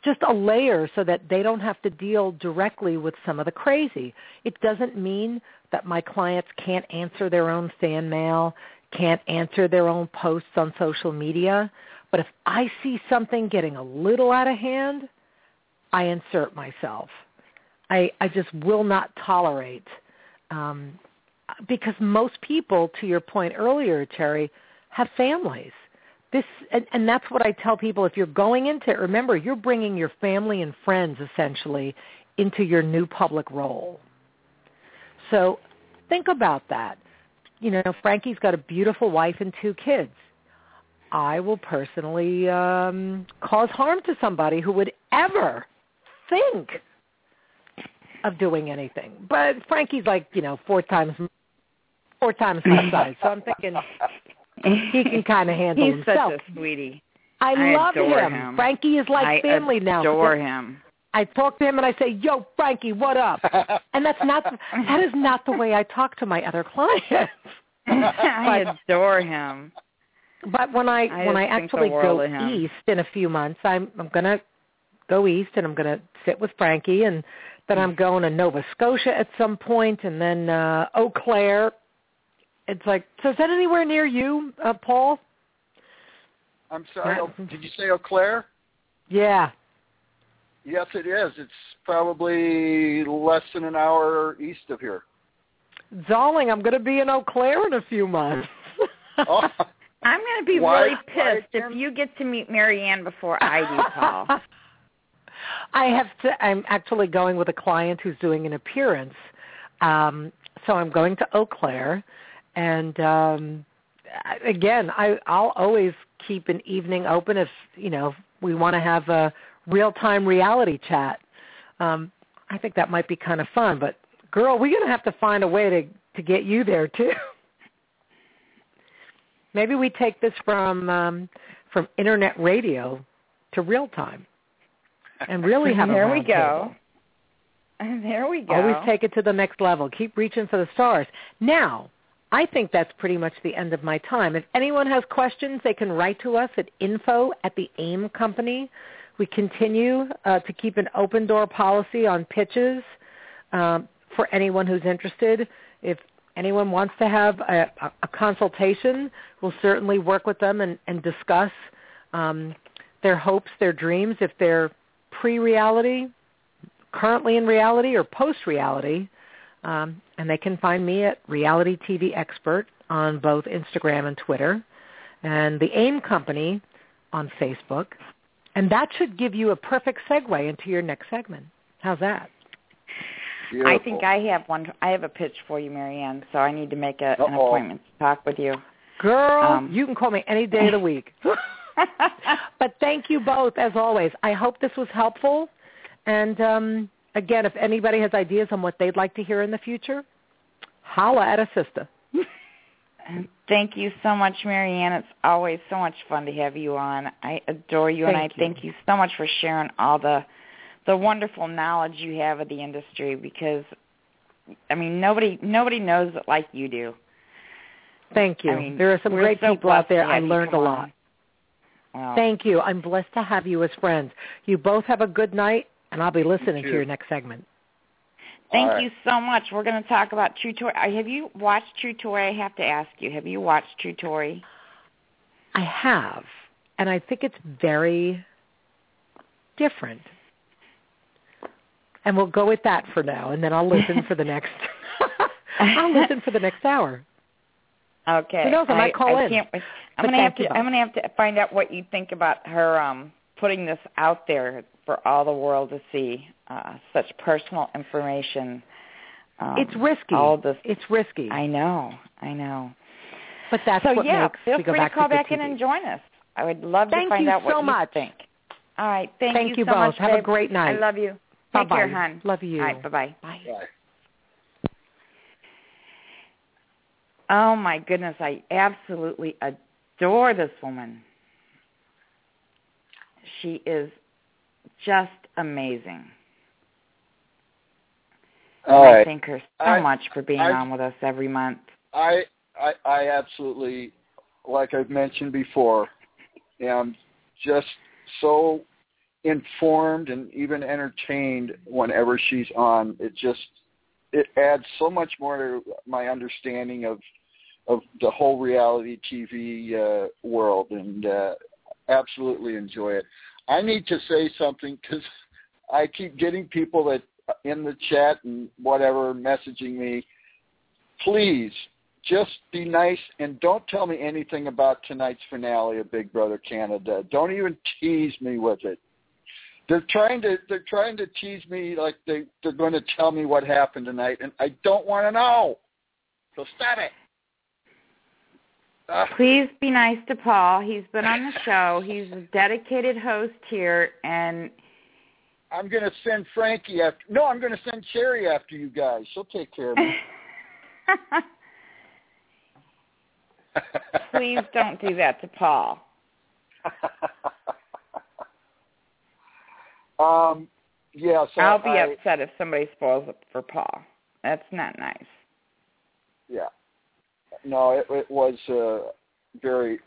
just a layer so that they don't have to deal directly with some of the crazy. It doesn't mean that my clients can't answer their own fan mail, can't answer their own posts on social media. But if I see something getting a little out of hand, I insert myself. I just will not tolerate, because most people, to your point earlier, Terry, have families. And that's what I tell people. If you're going into it, remember, you're bringing your family and friends, essentially, into your new public role. So think about that. You know, Frankie's got a beautiful wife and 2 kids. I will personally cause harm to somebody who would ever think of doing anything. But Frankie's like, 4 times my size. So I'm thinking he can kind of handle He's himself. Such a sweetie. I love adore him. Frankie is like family now. I adore him. I talk to him and I say, "Yo, Frankie, what up?" And that is not the way I talk to my other clients. I adore him. But when I actually go east in a few months, I'm going to go east and I'm going to sit with Frankie, and then I'm going to Nova Scotia at some point, and then Eau Claire. It's like, so is that anywhere near you, Paul? I'm sorry, did you say Eau Claire? Yeah. Yes, it is. It's probably less than an hour east of here. Darling, I'm going to be in Eau Claire in a few months. Oh. I'm going to be really pissed if you get to meet Marianne before I do, Paul. I'm actually going with a client who's doing an appearance. So I'm going to Eau Claire. And, again, I'll always keep an evening open if, we want to have a real-time reality chat. I think that might be kind of fun. But, girl, we're going to have to find a way to get you there, too. Maybe we take this from internet radio to real time, and really have a There we go. There we go. Always take it to the next level. Keep reaching for the stars. Now, I think that's pretty much the end of my time. If anyone has questions, they can write to us at info@the-AIM Company. We continue to keep an open door policy on pitches for anyone who's interested. If anyone wants to have a consultation, we'll certainly work with them and discuss their hopes, their dreams, if they're pre-reality, currently in reality, or post-reality. And they can find me at Reality TV Expert on both Instagram and Twitter, and the AIM Company on Facebook. And that should give you a perfect segue into your next segment. How's that? Beautiful. I think I have one. I have a pitch for you, Marianne, so I need to make an appointment to talk with you. Girl, you can call me any day of the week. But thank you both, as always. I hope this was helpful. And, again, if anybody has ideas on what they'd like to hear in the future, holla at a sister. Thank you so much, Marianne. It's always so much fun to have you on. I adore you, and I thank you so much for sharing all the wonderful knowledge you have of the industry, because, I mean, nobody knows it like you do. Thank you. I mean, there are some great people out there. I learned a lot. Wow. Thank you. I'm blessed to have you as friends. You both have a good night, and I'll be listening to your next segment. Thank you so much. We're going to talk about True Tori. Have you watched True Tori? I have to ask you. Have you watched True Tori? I have, and I think it's very different. And we'll go with that for now, and then I'll listen for the next. I'll listen for the next hour. Okay. Who knows? I might call in. I'm going to have to find out what you think about her putting this out there for all the world to see. Such personal information. It's risky. All this. It's risky. I know. But that's so what makes feel we go free back to call to back TV. in and join us. I would love to find out what you think. All right. Thank you so both. much. Have babe. a great night. I love you. Bye-bye. Take care, hon. Love you. All right. Bye-bye. Bye. Bye. Oh, my goodness. I absolutely adore this woman. She is just amazing. I thank her so much for being on with us every month. I absolutely, like I've mentioned before, am just so informed and even entertained whenever she's on. It adds so much more to my understanding of the whole reality TV world, and absolutely enjoy it. I need to say something because I keep getting people that in the chat and whatever messaging me. Please just be nice and don't tell me anything about tonight's finale of Big Brother Canada. Don't even tease me with it. They're trying to tease me like they're going to tell me what happened tonight, and I don't want to know. So stop it. Please be nice to Paul. He's been on the show. He's a dedicated host here, and I'm going to send Frankie after. No, I'm going to send Cherry after you guys. She'll take care of me. Please don't do that to Paul. Yeah, so I'll be upset if somebody spoils it for Paul. That's not nice. Yeah. No, it was a very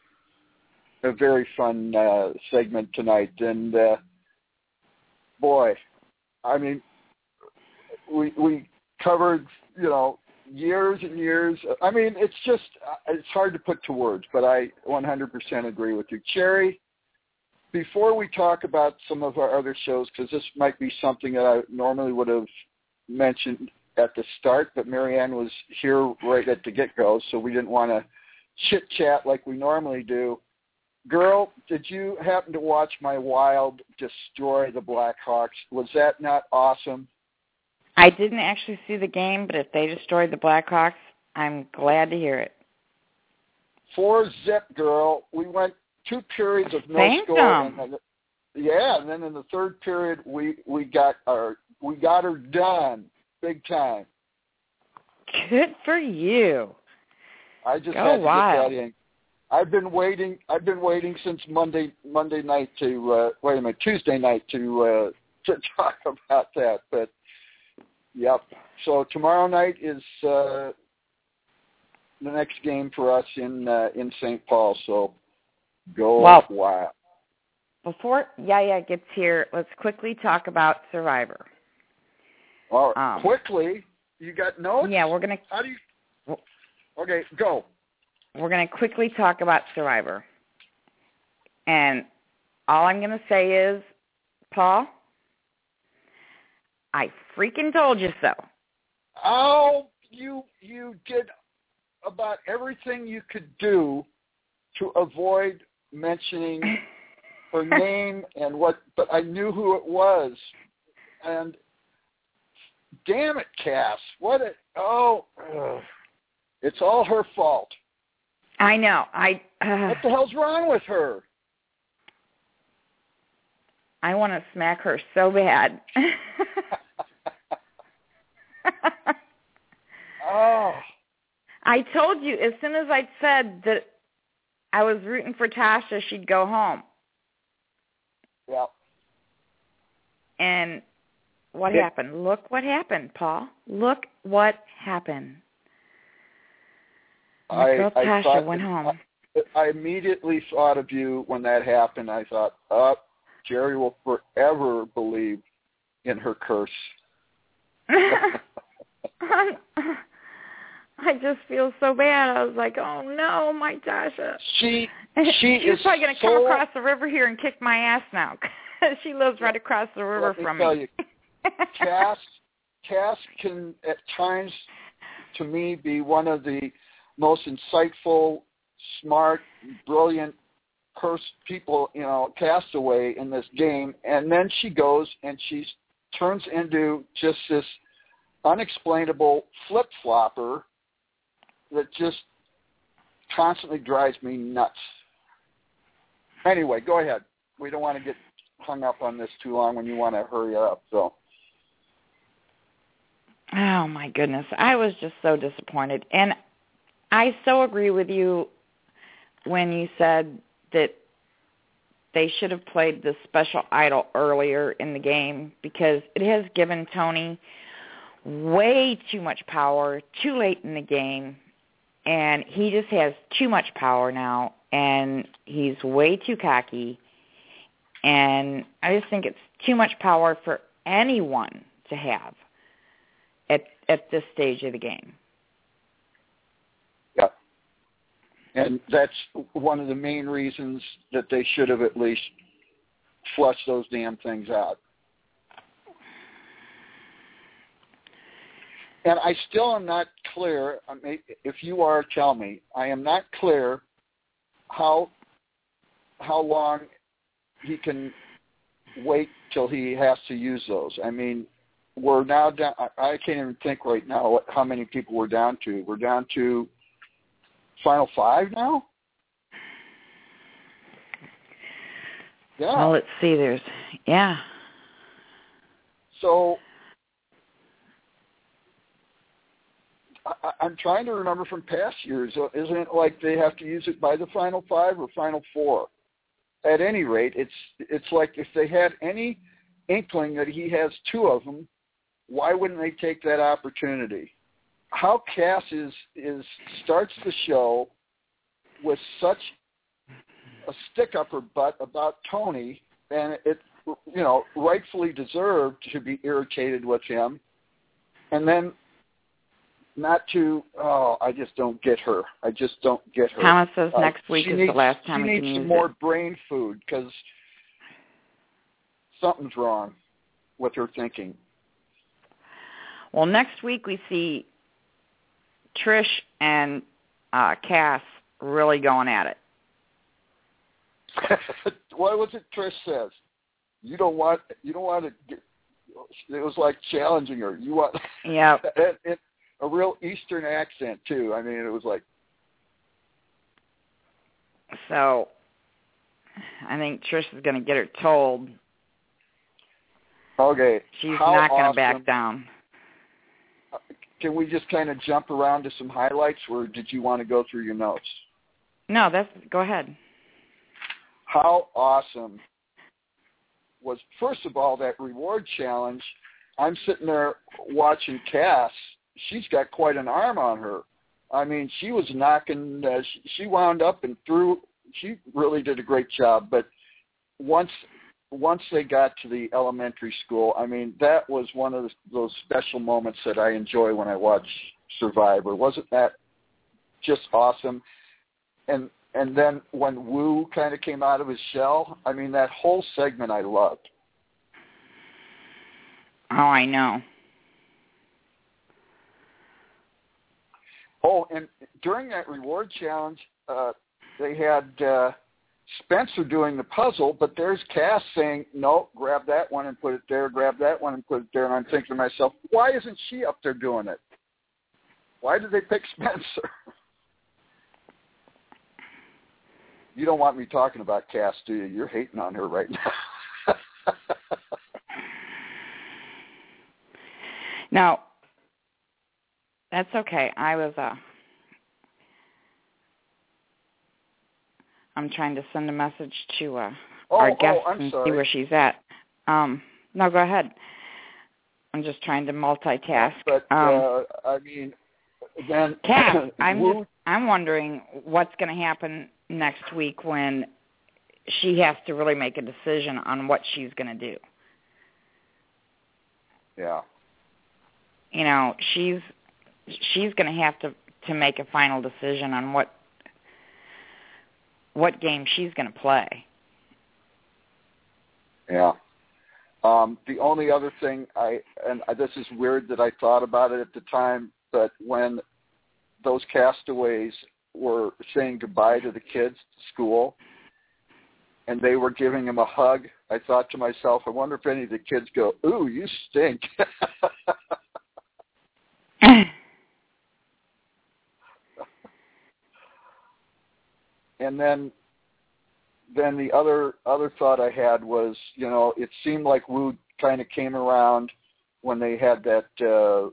fun segment tonight, and boy, I mean, we covered, years and years. I mean, it's hard to put to words, but I 100% agree with you. Cherry, before we talk about some of our other shows, because this might be something that I normally would have mentioned at the start, but Marianne was here right at the get-go, so we didn't want to chit-chat like we normally do. Girl, did you happen to watch my Wild destroy the Blackhawks? Was that not awesome? I didn't actually see the game, but if they destroyed the Blackhawks, I'm glad to hear it. 4-0, girl. We went 2 periods of no score. And then in the third period, we got her done big time. Good for you. I just had to get that in. I've been waiting since Tuesday night to talk about that. But yep. So tomorrow night is the next game for us in St. Paul. So go Wild. Before Yaya gets here, let's quickly talk about Survivor. All right. Quickly, you got notes? Yeah, we're gonna. How do you? Okay, go. We're gonna quickly talk about Survivor, and all I'm gonna say is, Paul, I freaking told you so. Oh, you did about everything you could do to avoid mentioning her name and but I knew who it was, and. Damn it, Cass. It's all her fault. I know. What the hell's wrong with her? I want to smack her so bad. Oh. I told you, as soon as I said that I was rooting for Tasha, she'd go home. Yeah. And what happened? Look what happened, Paul. Look what happened. My girl Tasha went home. I immediately thought of you when that happened. I thought, Jerry will forever believe in her curse. I just feel so bad. I was like, oh no, my Tasha. She's probably going to come across the river here and kick my ass now. She lives right across the river from me. Let me tell you, Cass can at times, to me, be one of the most insightful, smart, brilliant people, castaway in this game. And then she goes and she turns into just this unexplainable flip-flopper that just constantly drives me nuts. Anyway, go ahead. We don't want to get hung up on this too long when you want to hurry up. So. Oh, my goodness. I was just so disappointed. And I so agree with you when you said that they should have played the special idol earlier in the game, because it has given Tony way too much power too late in the game, and he just has too much power now, and he's way too cocky. And I just think it's too much power for anyone to have at this stage of the game. Yeah. And that's one of the main reasons that they should have at least flushed those damn things out. And I still am not clear. I mean, if you are, tell me. I am not clear how long he can wait till he has to use those. I mean, we're now down. I can't even think right now how many people we're down to. We're down to Final 5 now? Yeah. Well, let's see. So I'm trying to remember from past years. Isn't it like they have to use it by the Final 5 or Final 4? At any rate, it's like if they had any inkling that he has 2 of them, why wouldn't they take that opportunity? How Cass starts the show with such a stick up her butt about Tony, and it, rightfully deserved to be irritated with him, and then not to, I just don't get her. I just don't get her. Thomas says next week is the last time we can use it. She needs some more brain food because something's wrong with her thinking. Well, next week we see Trish and Cass really going at it. What was it Trish says? You don't want to get, it was like challenging her. You want, yeah, a real Eastern accent too. I mean, it was like. So, I think Trish is going to get her told. Okay. She's not going to back down. Can we just kind of jump around to some highlights, or did you want to go through your notes? No, go ahead. How awesome was, first of all, that reward challenge. I'm sitting there watching Cass. She's got quite an arm on her. I mean, she was knocking, she wound up and threw. She really did a great job. But once they got to the elementary school, I mean, that was one of those special moments that I enjoy when I watch Survivor. Wasn't that just awesome? And then when Wu kind of came out of his shell, I mean, that whole segment I loved. Oh, I know. Oh, and during that reward challenge, they had Spencer doing the puzzle, but there's Cass saying, no, grab that one and put it there, grab that one and put it there. And I'm thinking to myself, why isn't she up there doing it? Why did they pick Spencer? You don't want me talking about Cass, do you? You're hating on her right now. No, that's okay. I'm trying to send a message to our guest and see where she's at. No, go ahead. I'm just trying to multitask. But I mean, then Cass, I'm wondering what's going to happen next week when she has to really make a decision on what she's going to do. Yeah. She's going to have to make a final decision on what game she's going to play. Yeah. The only other thing this is weird that I thought about it at the time, but when those castaways were saying goodbye to the kids at school and they were giving them a hug, I thought to myself, I wonder if any of the kids go, ooh, you stink. And then the other thought I had was, it seemed like Wu kind of came around when they had that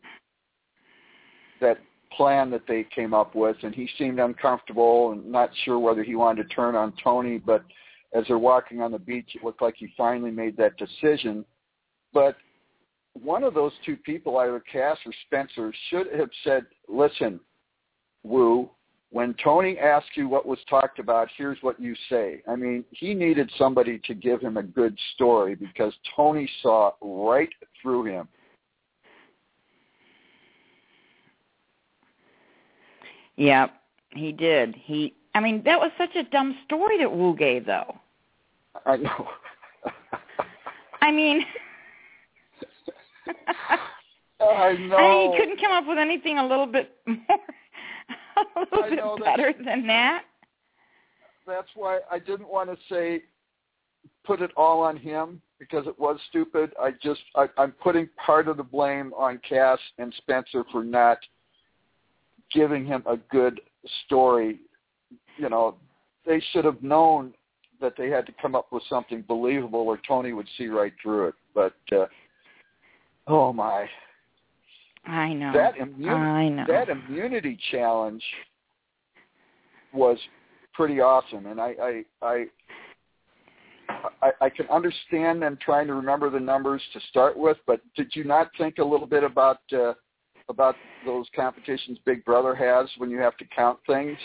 plan that they came up with, and he seemed uncomfortable and not sure whether he wanted to turn on Tony, but as they're walking on the beach, it looked like he finally made that decision. But one of those two people, either Cass or Spencer, should have said, listen, Wu, when Tony asks you what was talked about, here's what you say. I mean, he needed somebody to give him a good story because Tony saw right through him. Yep, he did. I mean, that was such a dumb story that Wu gave, though. I know. I mean, I know. I mean, he couldn't come up with anything a little bit more, a little bit better than that. That's why I didn't want to say put it all on him because it was stupid. I'm putting part of the blame on Cass and Spencer for not giving him a good story. You know, they should have known that they had to come up with something believable or Tony would see right through it. But, oh my. I know. That immunity challenge was pretty awesome. And I can understand them trying to remember the numbers to start with, but did you not think a little bit about those competitions Big Brother has when you have to count things?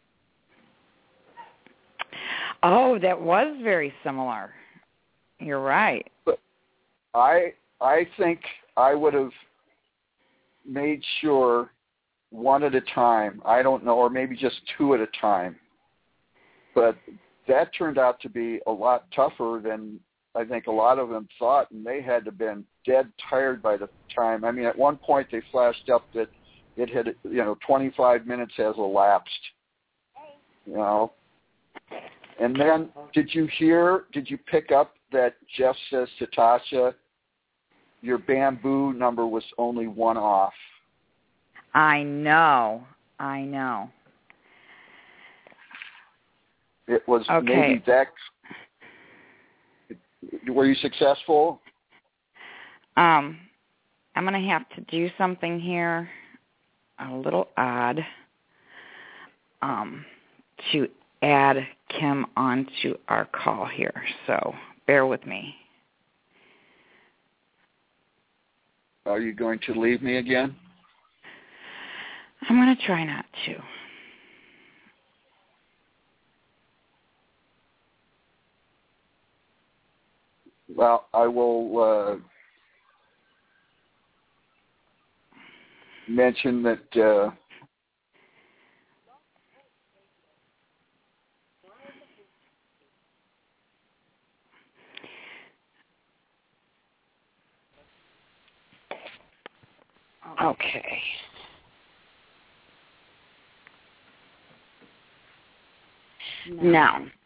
Oh, that was very similar. You're right. But I think I would have made sure one at a time. I don't know, or maybe just two at a time. But that turned out to be a lot tougher than I think a lot of them thought, and they had to have been dead tired by the time. I mean, at one point they flashed up that it had, 25 minutes has elapsed. And then did you pick up that Jeff says to Tasha, your bamboo number was only one off? I know. It was maybe that. Were you successful? I'm going to have to do something here a little odd to add Kim onto our call here. So bear with me. Are you going to leave me again? I'm going to try not to. Well, I will mention that okay. Now,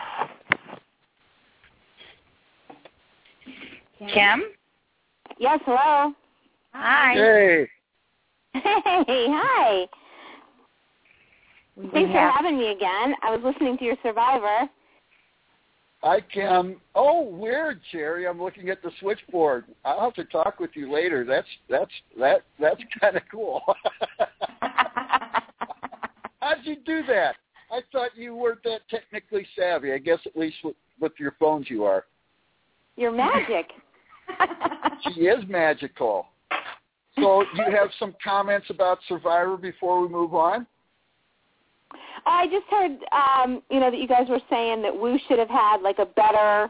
Kim? Yes, hello. Hi. Hey. Hey, hi. Thanks for having me again. I was listening to your Survivor. I can. Oh, weird, Jerry. I'm looking at the switchboard. I'll have to talk with you later. That's kind of cool. How'd you do that? I thought you weren't that technically savvy. I guess at least with your phones you are. You're magic. She is magical. So you have some comments about Survivor before we move on? I just heard, that you guys were saying that Wu should have had like a better,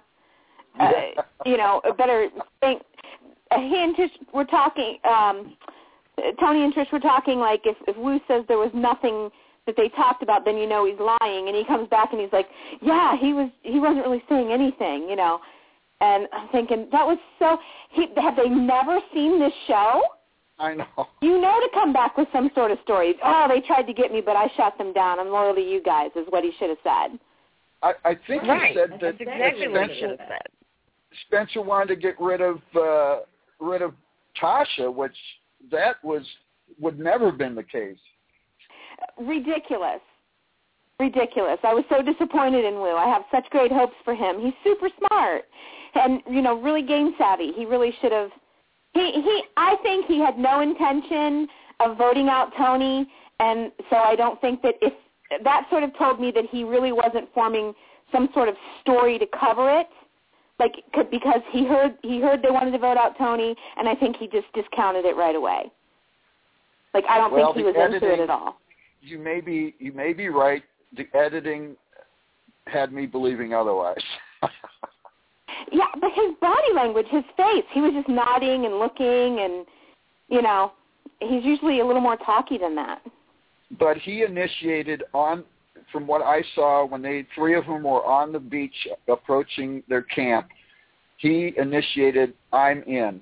a better thing. He and Trish were talking. Tony and Trish were talking like if Wu says there was nothing that they talked about, then he's lying. And he comes back and he's like, yeah, he wasn't really saying anything, And I'm thinking that was so. Have they never seen this show? I know. To come back with some sort of story. Oh, they tried to get me, but I shut them down. I'm loyal to you guys, is what he should have said. I think he said that. That's exactly what he should have said. Spencer wanted to get rid of Tasha, which would never have been the case. Ridiculous. I was so disappointed in Wu. I have such great hopes for him. He's super smart and, really game savvy. He really should have. I think he had no intention of voting out Tony, and so I don't think that if that sort of told me that he really wasn't forming some sort of story to cover it, because he heard they wanted to vote out Tony, and I think he just discounted it right away. I don't think he was into it at all. you may be right. The editing had me believing otherwise. Yeah, but his body language, his face, he was just nodding and looking, and, you know, he's usually a little more talky than that. But he initiated from what I saw, when three of them were on the beach approaching their camp, he initiated, "I'm in."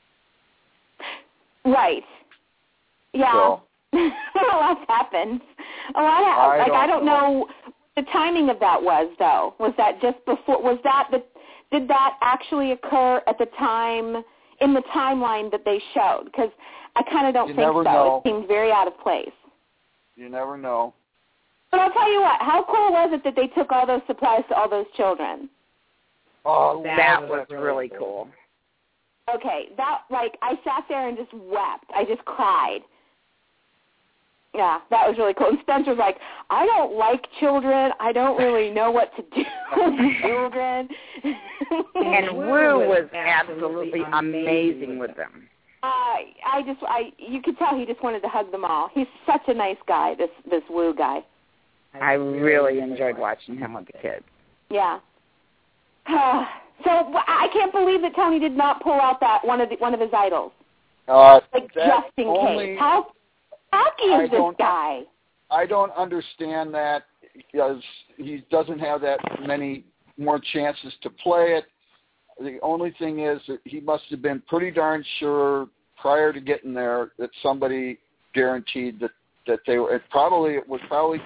Right. Yeah. So, a lot happened. I don't know what the timing of that was, though. Was that just before? Did that actually occur at the time, in the timeline that they showed? Because I kind of don't think so. Know. It seemed very out of place. You never know. But I'll tell you what, how cool was it that they took all those supplies to all those children? Oh, that was really cool. Okay, I sat there and just wept. I just cried. Yeah, that was really cool. And Spencer's like, I don't like children. I don't really know what to do with children. And Wu was absolutely amazing with them. You could tell he just wanted to hug them all. He's such a nice guy, this Wu guy. I really enjoyed watching him with the kids. Yeah. So I can't believe that Tony did not pull out that one of his idols. Just in case. How cocky is this guy? I don't understand that, because he doesn't have that many more chances to play it. The only thing is that he must have been pretty darn sure prior to getting there that somebody guaranteed that they were. It was probably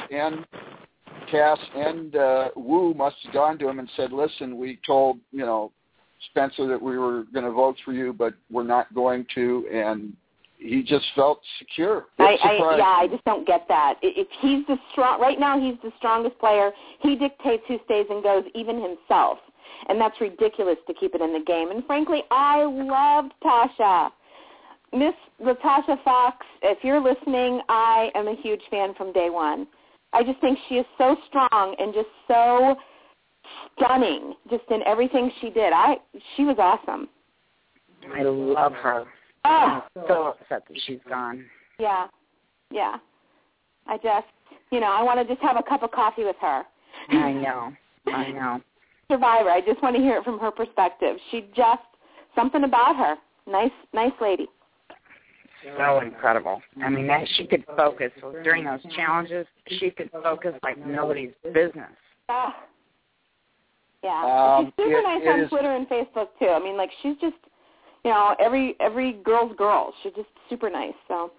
Cass and Wu must have gone to him and said, "Listen, we told Spencer that we were going to vote for you, but we're not going to," and he just felt secure. I just don't get that. If he's right now he's the strongest player. He dictates who stays and goes, even himself. And that's ridiculous to keep it in the game. And frankly, I loved Tasha. Miss Latasha Fox, if you're listening, I am a huge fan from day one. I just think she is so strong and just so stunning just in everything she did. She was awesome. I love her. Oh. I'm so upset that she's gone. Yeah. I just, I want to just have a cup of coffee with her. I know. Survivor. I just want to hear it from her perspective. Something about her. Nice lady. So incredible. I mean, she could focus. During those challenges, she could focus like nobody's business. Yeah. She's super nice on Twitter and Facebook, too. I mean, she's just, every girl's girl. She's just super nice, so.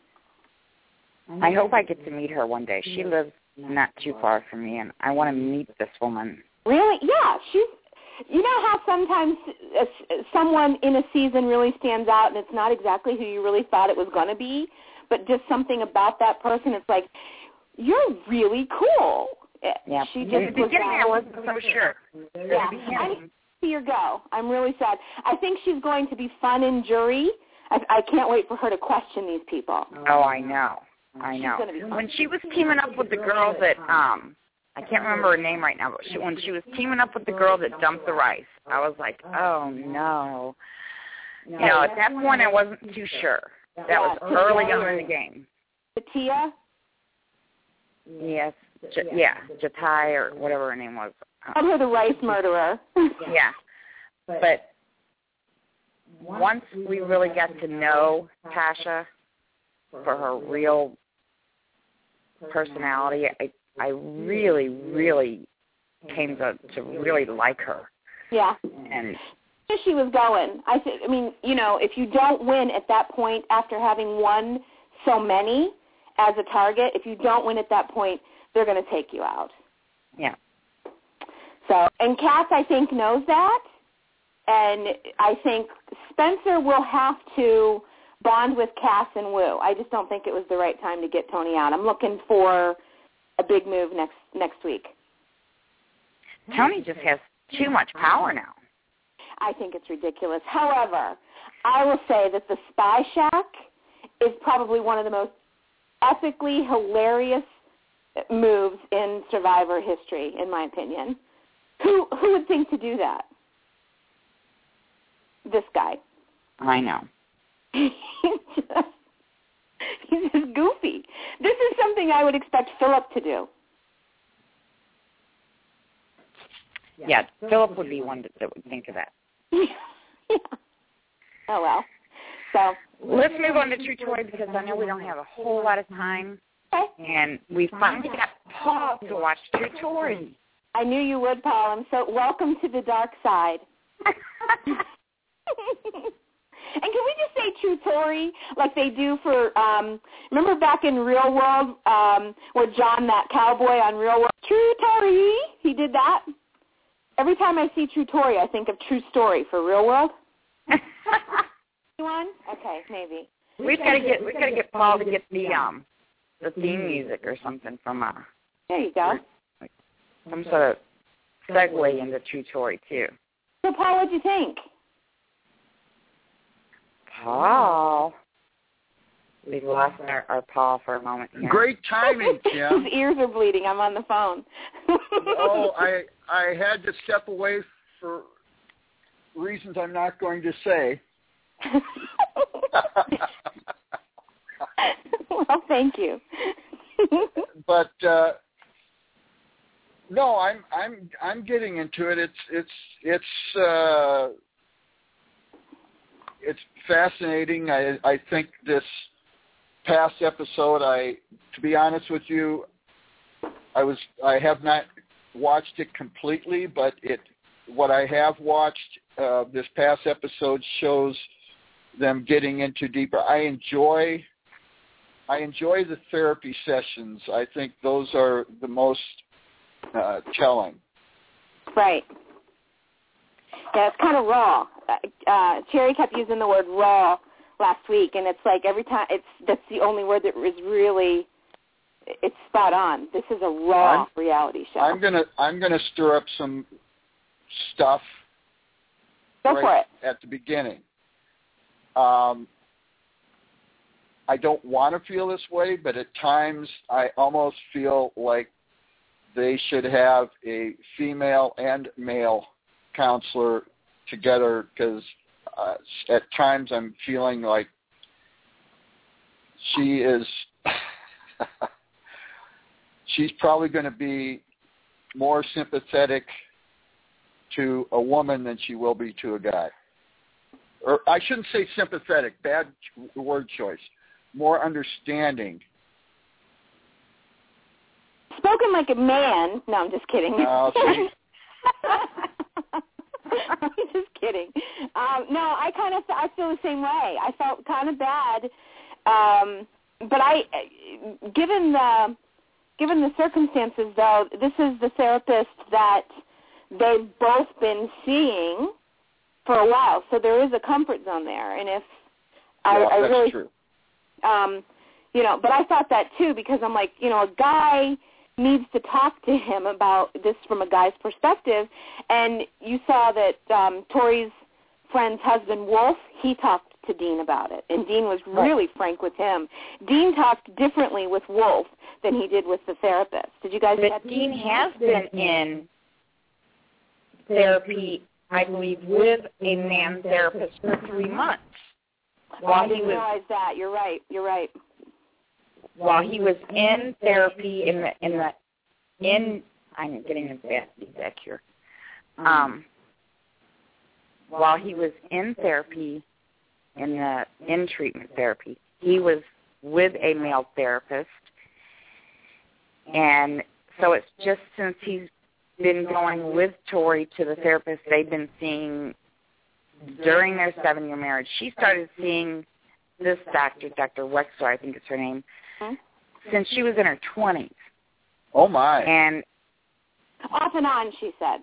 I hope I get to meet her one day. She lives not too far from me, and I want to meet this woman. Really? Yeah. You know how sometimes someone in a season really stands out and it's not exactly who you really thought it was going to be, but just something about that person, it's like, you're really cool. Yeah. She just in the beginning, I wasn't so sure. Yeah. I didn't see her go. I'm really sad. I think she's going to be fun in jury. I can't wait for her to question these people. Oh, I know. When she was teaming up with the girl that, I can't remember her name right now, but when she was teaming up with the girl that dumped the rice, I was like, oh, no. At that point, I wasn't too sure. That was early on in the game. Tia? Yes. Jatai or whatever her name was. I'm her the rice murderer. Yeah. But once we really got to know Tasha for her real personality, I really, really came to really like her. Yeah. And she was going. I mean, if you don't win at that point after having won so many as a target, if you don't win at that point, they're going to take you out. Yeah. So, and Cass, I think, knows that. And I think Spencer will have to bond with Cass and Wu. I just don't think it was the right time to get Tony out. I'm looking for a big move next week. Tony just has too much power now. I think it's ridiculous. However, I will say that the Spy Shack is probably one of the most epically hilarious moves in Survivor history, in my opinion. Who would think to do that? This guy. I know. He's just goofy. This is something I would expect Philip to do. Yeah, Philip would be one that would think of that. Yeah. Oh, well. So let's move on to True Tory because I know we don't have a whole lot of time. Okay. And we finally got Paul to watch True Tory. I knew you would, Paul. I'm so welcome to the dark side. And can we just say True Tory like they do for, remember back in Real World where John, that cowboy on Real World, True Tory, he did that? Every time I see True Tory, I think of True Story for Real World. One? Okay, maybe. We've got to get Paul to get the theme music or something from there you go. Some sort of segue into True Tory too. So Paul, what'd you think? Paul, we lost our Paul for a moment here. Great timing, Kim. His ears are bleeding. I'm on the phone. I had to step away for reasons I'm not going to say. Well, thank you. But no, I'm getting into it. It's fascinating. I think this past episode, to be honest with you, I have not watched it completely, but what I have watched this past episode shows them getting into deeper. I enjoy the therapy sessions. I think those are the most telling. Right. Yeah, it's kind of raw. Cherry kept using the word raw last week, and it's like every time that's the only word that is really, it's spot on. This is a raw reality show. I'm gonna stir up some stuff. Go for it. At the beginning. I don't want to feel this way, but at times I almost feel like they should have a female and male counselor together, because at times I'm feeling like she's probably going to be more sympathetic to a woman than she will be to a guy. Or I shouldn't say sympathetic, bad word choice. More understanding. Spoken like a man. No, I'm just kidding. Oh, I'm just kidding. No, I feel the same way. I felt kind of bad, but given the circumstances, though, this is the therapist that they've both been seeing for a while, so there is a comfort zone there. And if that's really true. But I thought that too, because I'm like, a guy needs to talk to him about this from a guy's perspective. And you saw that Tori's friend's husband, Wolf, he talked to Dean about it. And Dean was really frank with him. Dean talked differently with Wolf than he did with the therapist. Did you guys get Dean has been in therapy, I believe, with a man therapist for 3 months. I didn't realize that. You're right. While he was in therapy I'm getting his back here. While he was in therapy, in treatment therapy, he was with a male therapist, and so it's just since he's been going with Tori to the therapist they've been seeing during their 7-year marriage. She started seeing this doctor, Dr. Wexler, I think it's her name, since she was in her 20s. Oh, my. And off and on, she said.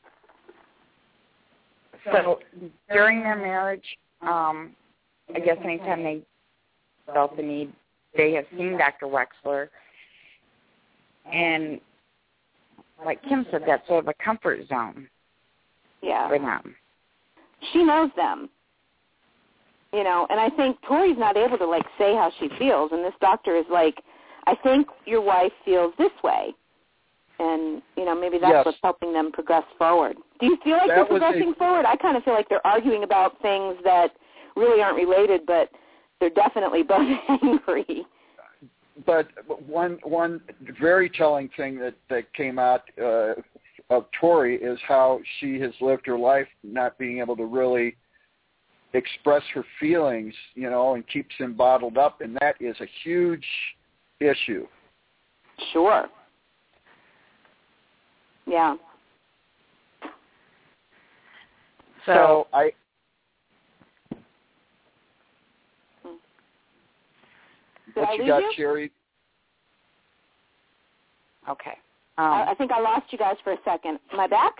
So during their marriage, I guess anytime they felt the need, they have seen Dr. Wexler. And like Kim said, that's sort of a comfort zone for them. She knows them, and I think Tori's not able to, say how she feels. And this doctor is like, I think your wife feels this way. And, maybe that's what's helping them progress forward. Do you feel like they're progressing forward? I kind of feel like they're arguing about things that really aren't related, but they're definitely both angry. But one very telling thing that came out of Tori is how she has lived her life not being able to really express her feelings, and keeps them bottled up, and that is a huge issue. Sure. Yeah. So I. What you got, Sherry? Okay. I think I lost you guys for a second. Am I back?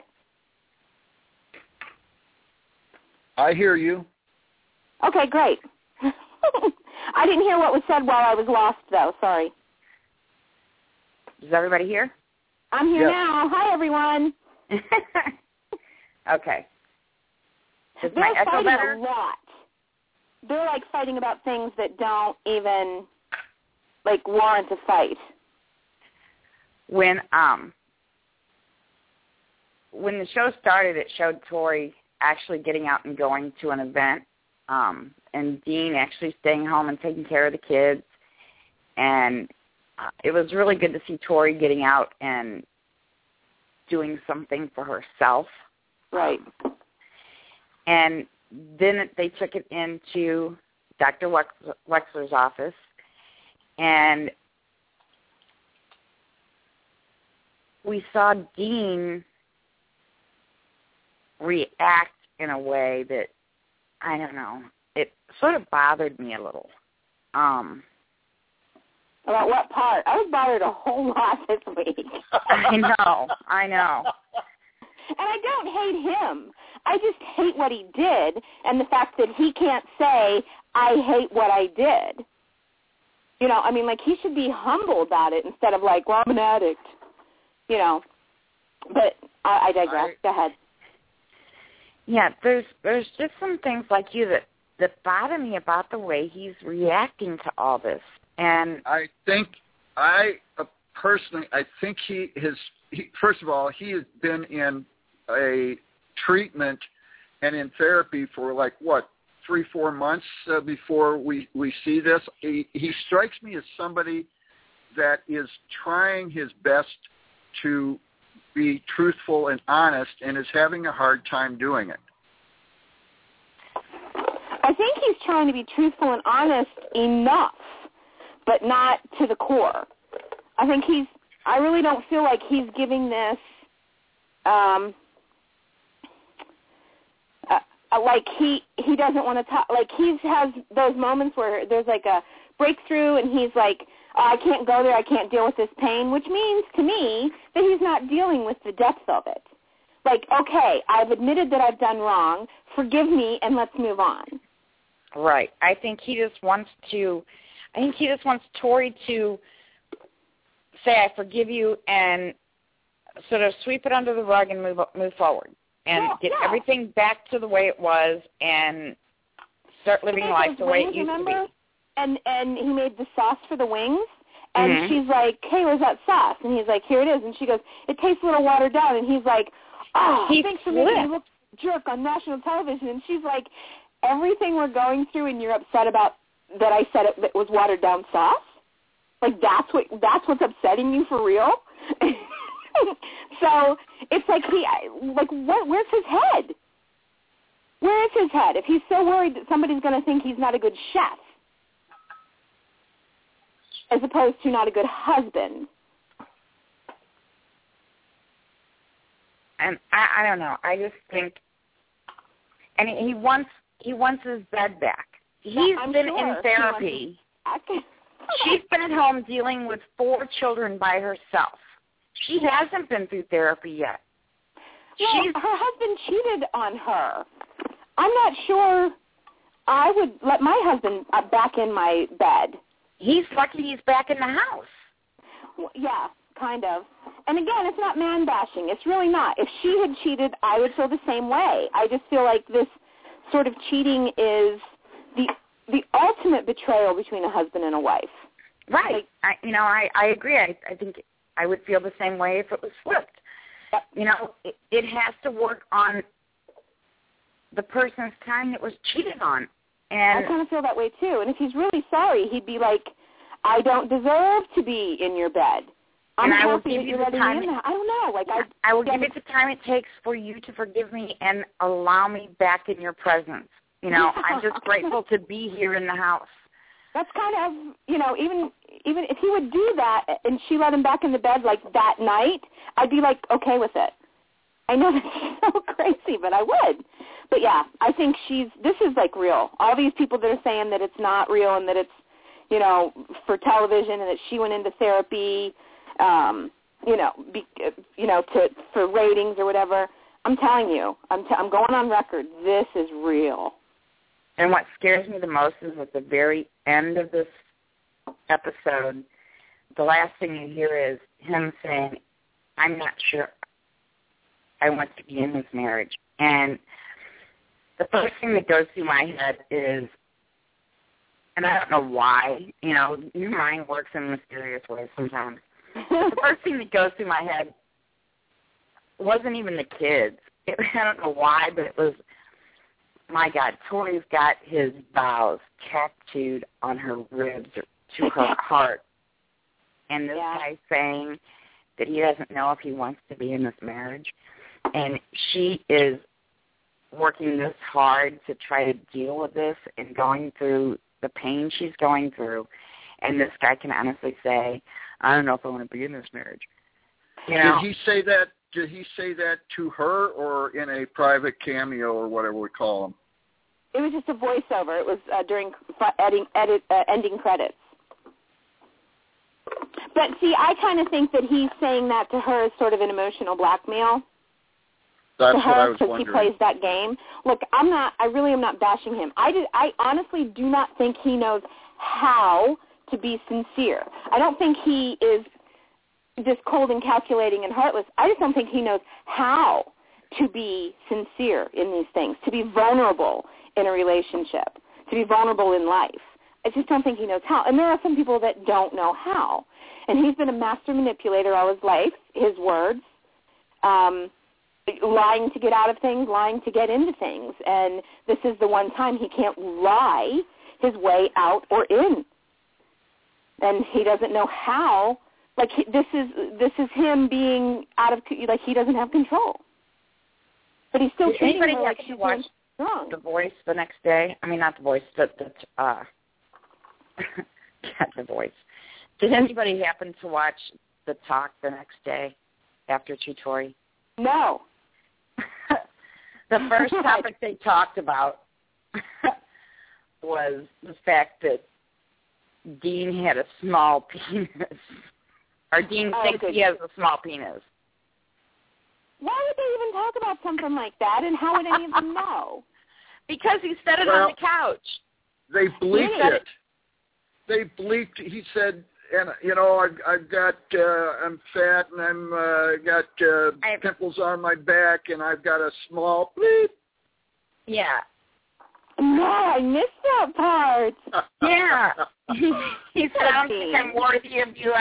I hear you. Okay, great. I didn't hear what was said while I was lost, though. Sorry. Is everybody here? I'm here now. Hi, everyone. Okay. Does They're my echo fighting better? a lot. They're like fighting about things that don't even warrant a fight. When the show started, it showed Tori actually getting out and going to an event, and Dean actually staying home and taking care of the kids. And it was really good to see Tori getting out and doing something for herself. Right. And then they took it into Dr. Wexler's office, and we saw Dean react in a way that, I don't know, it sort of bothered me a little. About what part? I was bothered a whole lot this week. I know. And I don't hate him. I just hate what he did and the fact that he can't say, I hate what I did. He should be humble about it instead of well, I'm an addict. But I digress. Go ahead. Yeah, there's just some things like you that bother me about the way he's reacting to all this. And I think personally, he first of all, he has been in a treatment and in therapy for 3-4 months before we see this. He strikes me as somebody that is trying his best to be truthful and honest and is having a hard time doing it. I think he's trying to be truthful and honest enough, but not to the core. I really don't feel like he's giving this, he doesn't want to talk, he has those moments where there's a breakthrough and he's I can't go there, I can't deal with this pain, which means to me that he's not dealing with the depth of it. Okay, I've admitted that I've done wrong, forgive me, and let's move on. Right. I think he just wants Tori to say, I forgive you, and sort of sweep it under the rug and move forward and get everything back to the way it was and start living life the way it used to be. And he made the sauce for the wings, and she's like, hey, where's that sauce? And he's like, here it is. And she goes, it tastes a little watered down. And he's like, thanks for making me look jerk on national television. And she's like, everything we're going through and you're upset about that I said it was watered down sauce? That's what's upsetting you for real? So it's where's his head? Where is his head? If he's so worried that somebody's going to think he's not a good chef, as opposed to not a good husband. And I don't know. I just think, and he wants his bed back. He's been in therapy. She's been at home dealing with 4 children by herself. She hasn't been through therapy yet. Well, her husband cheated on her. I'm not sure I would let my husband back in my bed. He's lucky he's back in the house. Well, yeah, kind of. And again, it's not man-bashing. It's really not. If she had cheated, I would feel the same way. I just feel like this sort of cheating is the ultimate betrayal between a husband and a wife. Right. I agree. I think I would feel the same way if it was flipped. It has to work on the person's time that was cheated on. And I kind of feel that way, too. And if he's really sorry, he'd be like, I don't deserve to be in your bed. I'm and happy that you're letting me in. I don't know. Like I will give it the time it takes for you to forgive me and allow me back in your presence. You know, I'm just grateful to be here in the house. That's kind of, you know, even if he would do that and she let him back in the bed like that night, I'd be like okay with it. I know that's so crazy, but I would. But yeah, I think this is like real. All these people that are saying that it's not real and that it's, you know, for television and that she went into therapy, for ratings or whatever. I'm telling you, I'm going on record. This is real. And what scares me the most is at the very end of this episode, the last thing you hear is him saying, I'm not sure I want to be in this marriage. And the first thing that goes through my head is, and I don't know why, you know, your mind works in mysterious ways sometimes. The first thing that goes through my head wasn't even the kids. I don't know why, but it was, my God, Tori's got his vows tattooed on her ribs to her heart. And this guy's saying that he doesn't know if he wants to be in this marriage. And she is working this hard to try to deal with this and going through the pain she's going through. And this guy can honestly say, I don't know if I want to be in this marriage. You know? Did he say that to her or in a private cameo or whatever we call them? It was just a voiceover. It was during ending credits. But see, I kind of think that he's saying that to her as sort of an emotional blackmail. That's to her, what I was because wondering. he plays that game. Look, I really am not bashing him. I honestly do not think he knows how to be sincere. I don't think he is just cold and calculating and heartless. I just don't think he knows how to be sincere in these things, to be vulnerable in a relationship, to be vulnerable in life. I just don't think he knows how. And there are some people that don't know how. And he's been a master manipulator all his life, his words, lying to get out of things, lying to get into things. And this is the one time he can't lie his way out or in. And he doesn't know how. Like, this is him being out of, like, he doesn't have control. But he's still treating her like she's doing wrong. The Voice the next day? I mean, not The Voice, but not The Voice. Did anybody happen to watch The Talk the next day after Tori? No. The first topic they talked about was the fact that Dean had a small penis. Or Dean thinks he has a small penis. Why would they even talk about something like that, and how would any of them know? Because he said it on the couch. They bleeped it. They bleeped. He said, and you know, I've got, I'm fat, and I'm got pimples on my back, and I've got a small bleep. Yeah. No, I missed that part. Yeah. He said, I don't think I'm worthy of you.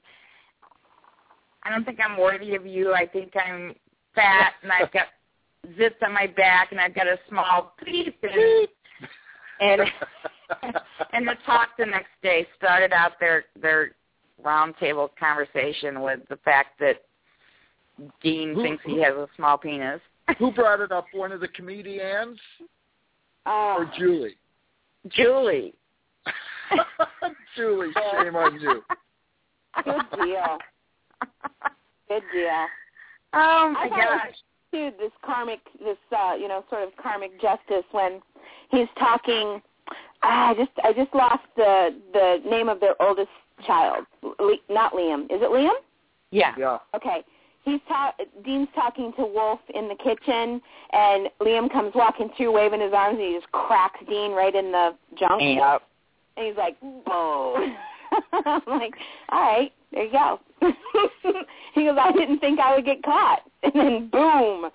I don't think I'm worthy of you. I think I'm fat, and I've got zits on my back, and I've got a small bleep. And the Talk the next day started out their roundtable conversation with the fact that Dean thinks he has a small penis. Who brought it up? One of the comedians? Or Julie? Julie. Julie, shame on you. Good deal. Good deal. Oh my gosh. Dude, this sort of karmic justice when he's talking. I just lost the name of their oldest child. Not Liam. Is it Liam? Yeah. Okay. Dean's talking to Wolf in the kitchen, and Liam comes walking through, waving his arms, and he just cracks Dean right in the junk. Yep. And he's like, whoa. I'm like, all right, there you go. He goes, I didn't think I would get caught. And then boom.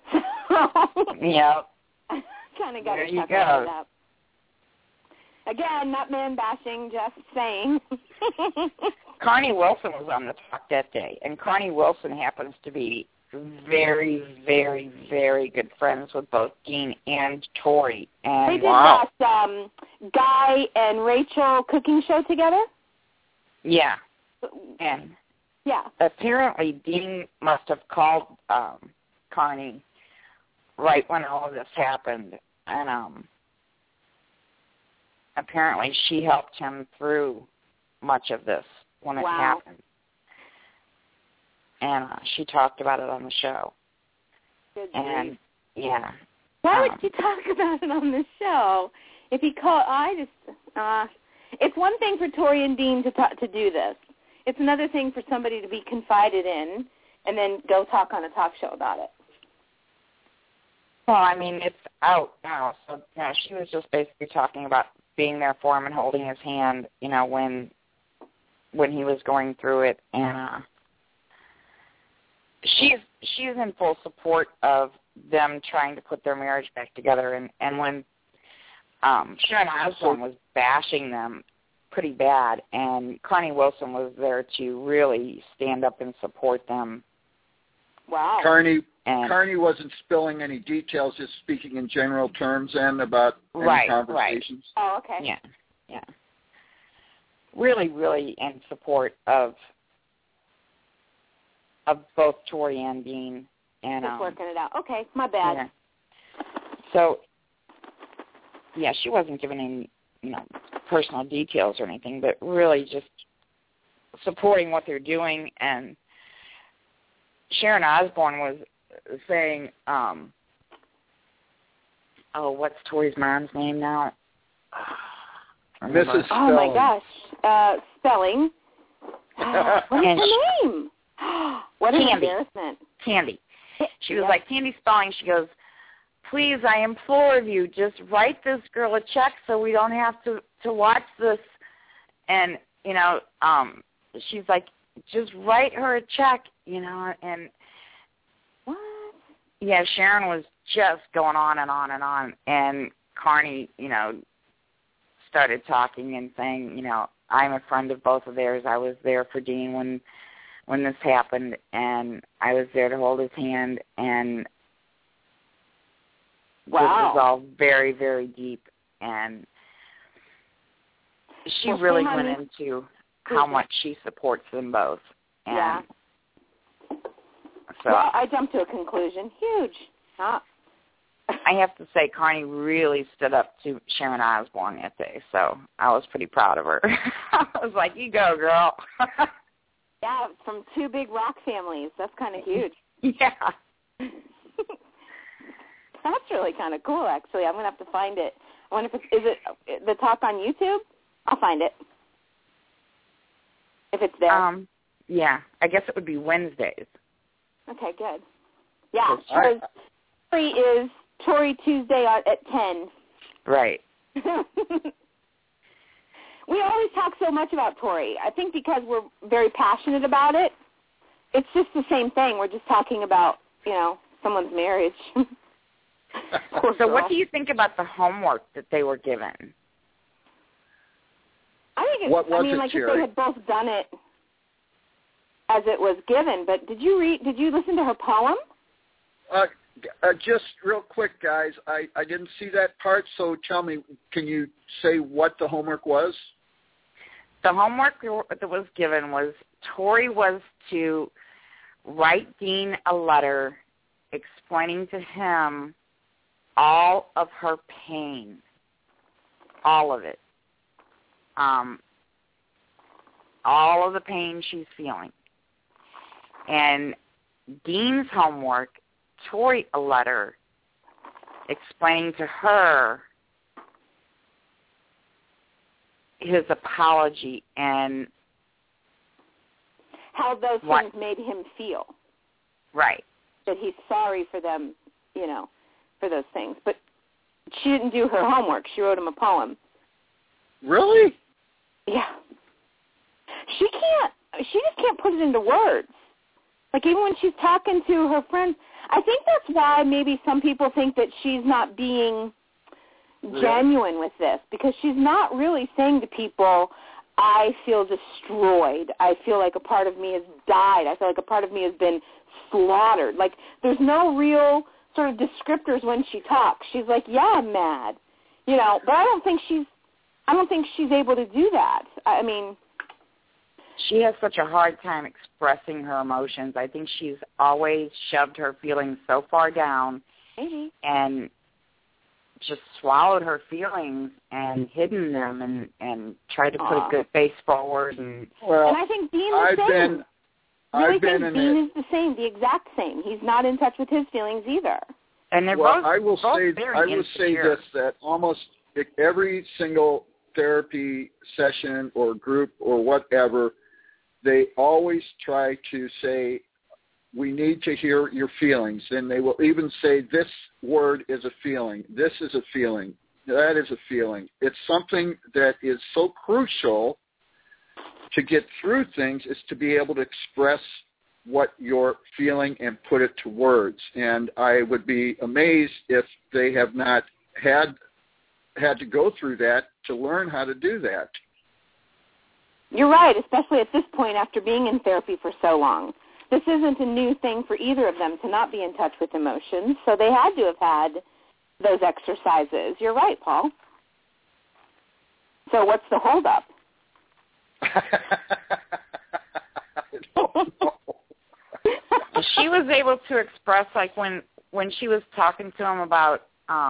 Yep. Kind of got there to you chuckle go. at that. Again, not man bashing, just saying. Carney Wilson was on the Talk that day, and Carney Wilson happens to be very, very, very good friends with both Dean and Tori. And they did that Guy and Rachel cooking show together? Yeah. And yeah. Apparently Dean must have called Carney right when all of this happened, and apparently she helped him through much of this when it happened. And she talked about it on the show. Good and grief. Yeah. Why would you talk about it on the show? If he called, it's one thing for Tori and Dean to do this. It's another thing for somebody to be confided in and then go talk on a talk show about it. Well, I mean, it's out now. So, she was just basically talking about being there for him and holding his hand, when he was going through it. And she's in full support of them trying to put their marriage back together. And when Sharon Osbourne was bashing them pretty bad, and Carney Wilson was there to really stand up and support them. Wow. Carney wasn't spilling any details, just speaking in general terms and about any conversations. Right. Oh, okay. Yeah. Really, really in support of both Tori and Dean. And just working it out. Okay, my bad. Yeah. So, she wasn't giving any, personal details or anything, but really just supporting what they're doing. And Sharon Osbourne was saying, what's Tori's mom's name now? Mrs. Spelling. Oh, my gosh. Spelling. What is her name? What an embarrassment. Candy. She was like, Candy Spelling. She goes, please, I implore of you, just write this girl a check so we don't have to watch this. And, she's like, just write her a check, and what? Yeah, Sharon was just going on and on and on. And Carney, started talking and saying, I'm a friend of both of theirs. I was there for Dean when this happened, and I was there to hold his hand, and this is all very, very deep. And she really went into how much she supports them both. And so, well, I jumped to a conclusion. Huge. I have to say, Carney really stood up to Sharon Osbourne that day, so I was pretty proud of her. I was like, you go, girl. Yeah, from two big rock families. That's kind of huge. Yeah. That's really kind of cool, actually. I'm going to have to find it. I wonder if is it the talk on YouTube? I'll find it. If it's there. Yeah, I guess it would be Wednesdays. Okay, good. Yeah, Tori is Tori Tuesday at 10. Right. We always talk so much about Tori. I think because we're very passionate about it. It's just the same thing. We're just talking about, someone's marriage. So what do you think about the homework that they were given? I think it's, if they had both done it as it was given. But did you listen to her poem? Just real quick, guys. I didn't see that part, so tell me, can you say what the homework was? The homework that was given was Tori was to write Dean a letter explaining to him all of her pain, all of it, all of the pain she's feeling. And Dean's homework, Tori a letter explaining to her his apology and how those things made him feel. Right. That he's sorry for them, for those things. But she didn't do her homework. She wrote him a poem. Really? Yeah. She just can't put it into words. Like, even when she's talking to her friends, I think that's why maybe some people think that she's not being genuine with this, because she's not really saying to people, I feel destroyed. I feel like a part of me has died. I feel like a part of me has been slaughtered. Like, there's no real sort of descriptors when she talks. She's like, yeah, I'm mad. But I don't think she's able to do that. I mean, she has such a hard time expressing her emotions. I think she's always shoved her feelings so far down and just swallowed her feelings and hidden them and tried to put a good face forward. And I think Dean is the same. Dean is the same, the exact same. He's not in touch with his feelings either. And they're both very insecure. This, that almost every single therapy session or group or whatever, they always try to say, we need to hear your feelings. And they will even say, this word is a feeling. This is a feeling. That is a feeling. It's something that is so crucial to get through things, is to be able to express what you're feeling and put it to words. And I would be amazed if they have not had to go through that to learn how to do that. You're right, especially at this point after being in therapy for so long. This isn't a new thing for either of them to not be in touch with emotions, so they had to have had those exercises. You're right, Paul. So what's the holdup? I don't know. She was able to express, like when she was talking to him about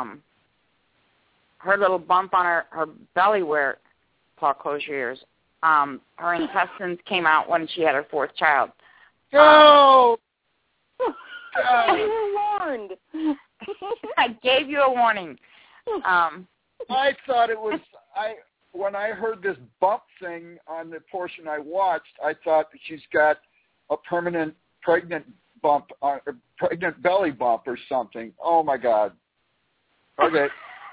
her little bump on her belly where, Paul, close your ears, her intestines came out when she had her fourth child. No! You were warned. I gave you a warning. I thought it was, when I heard this bump thing on the portion I watched, I thought that she's got a permanent pregnant bump, pregnant belly bump or something. Oh, my God. Okay.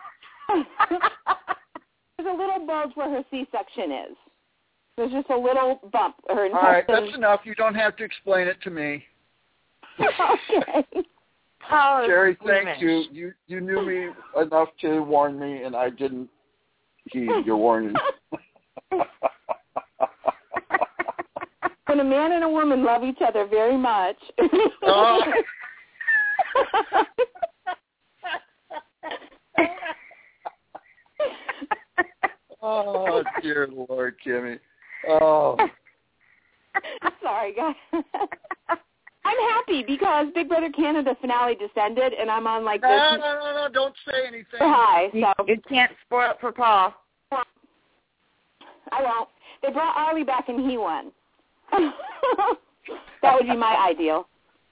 There's a little bulge where her C-section is. There's just a little bump. Her intestines. All right, that's enough. You don't have to explain it to me. Okay. Jerry, thank you. You knew me enough to warn me, and I didn't heed your warning. When a man and a woman love each other very much. Oh, dear Lord, Kimmy. Oh. Sorry, guys. I'm happy because Big Brother Canada finale just ended, and I'm on like this. No, don't say anything. Hi. So you can't spoil it for Paul. I won't. They brought Arlie back, and he won. That would be my ideal.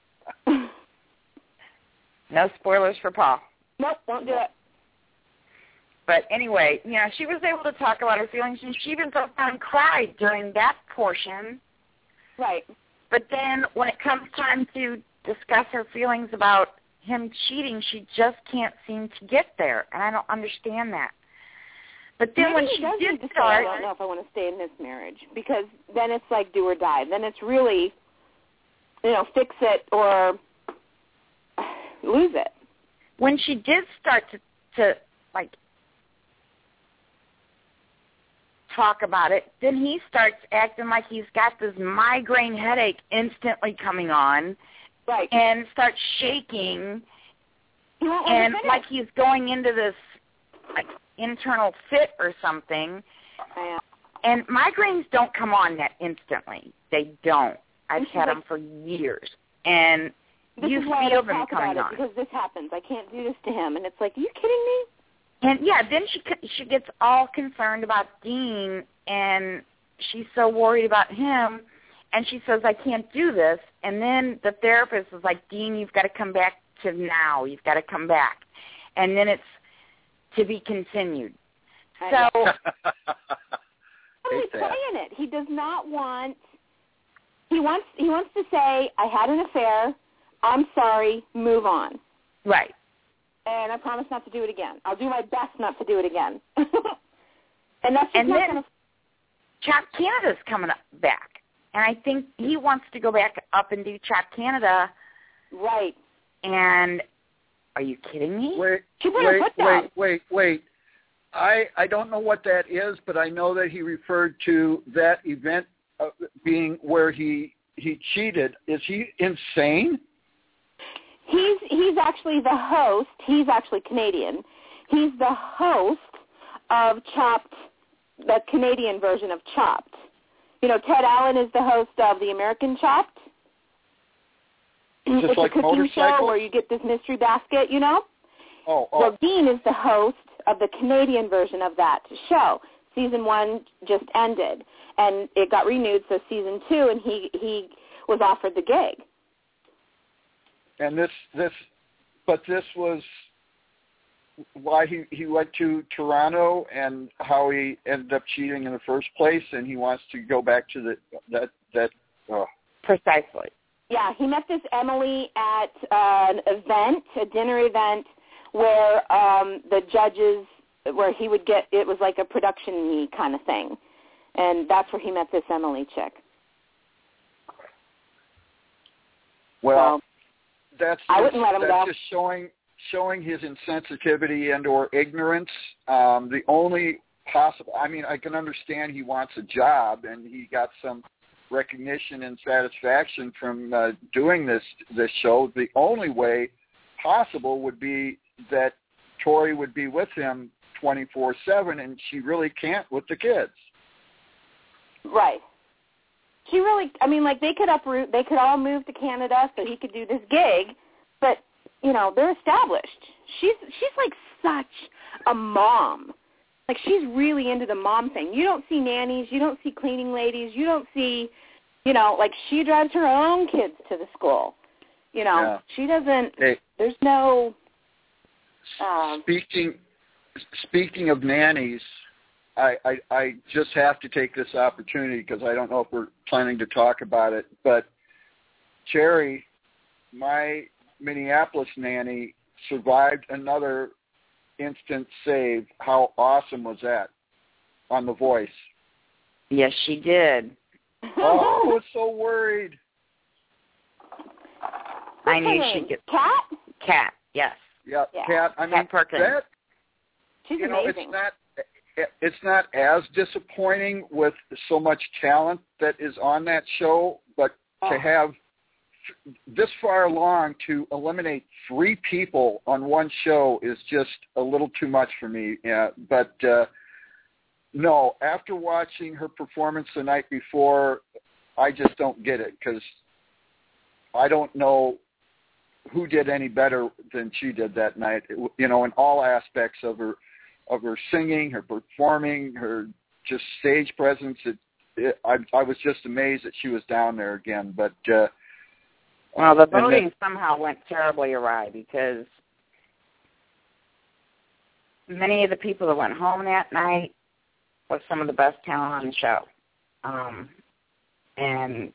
No spoilers for Paul. Nope, won't do it. But anyway, she was able to talk about her feelings, and she even broke down and cried during that portion. Right. But then when it comes time to discuss her feelings about him cheating, she just can't seem to get there, and I don't understand that. But then when she did start... I don't know if I want to stay in this marriage, because then it's like do or die. Then it's really, fix it or lose it. When she did start to talk about it, then he starts acting like he's got this migraine headache instantly coming on, right, and starts shaking, and like he's going into this internal fit or something. Yeah. And migraines don't come on that instantly. They don't. I've had them for years, and you feel them coming on. Because this happens. I can't do this to him, and it's like, are you kidding me? And, then she gets all concerned about Dean, and she's so worried about him, and she says, I can't do this. And then the therapist is like, Dean, you've got to come back to now. You've got to come back. And then it's to be continued. So he's saying it. He does not want – he wants to say, I had an affair. I'm sorry. Move on. Right. And I promise not to do it again. I'll do my best not to do it again. And that's just not going to... Chop Canada's coming back. And I think he wants to go back up and do Chop Canada. Right. And are you kidding me? Wait. I don't know what that is, but I know that he referred to that event being where he cheated. Is he insane? He's actually the host. He's actually Canadian. He's the host of Chopped, the Canadian version of Chopped. Ted Allen is the host of The American Chopped. Just it's like a cooking show where motorcycles? you get this mystery basket, Oh. Well, Dean is the host of the Canadian version of that show. Season 1 just ended, and it got renewed, so Season 2, and he was offered the gig. And this was why he went to Toronto and how he ended up cheating in the first place, and he wants to go back to that. Precisely. Yeah, he met this Emily at an event, a dinner event, where the judges, where he would get, it was like a production kind of thing, and that's where he met this Emily chick. Well, that's I wouldn't let him go. Just showing his insensitivity and or ignorance. The only possible, I can understand he wants a job and he got some recognition and satisfaction from doing this show. The only way possible would be that Tori would be with him 24/7, and she really can't with the kids. Right. She really, they could uproot, they could all move to Canada so he could do this gig, but, they're established. She's like such a mom. Like, she's really into the mom thing. You don't see nannies, you don't see cleaning ladies, you don't see, she drives her own kids to the school. Yeah. She doesn't, Hey. There's no... Speaking of nannies, I just have to take this opportunity because I don't know if we're planning to talk about it, but Cherry, my Minneapolis nanny, survived another instant save. How awesome was that on The Voice? Yes, she did. Oh, I was so worried. I knew she'd get... Kat, yes. Yeah, Kat. Kat Perkins. She's amazing. It's not as disappointing with so much talent that is on that show, but to have this far along to eliminate 3 people on one show is just a little too much for me. Yeah, but no, after watching her performance the night before, I just don't get it because I don't know who did any better than she did that night. In all aspects of her singing, her performing, her just stage presence. I was just amazed that she was down there again. But well, the voting somehow went terribly awry because many of the people that went home that night was some of the best talent on the show. And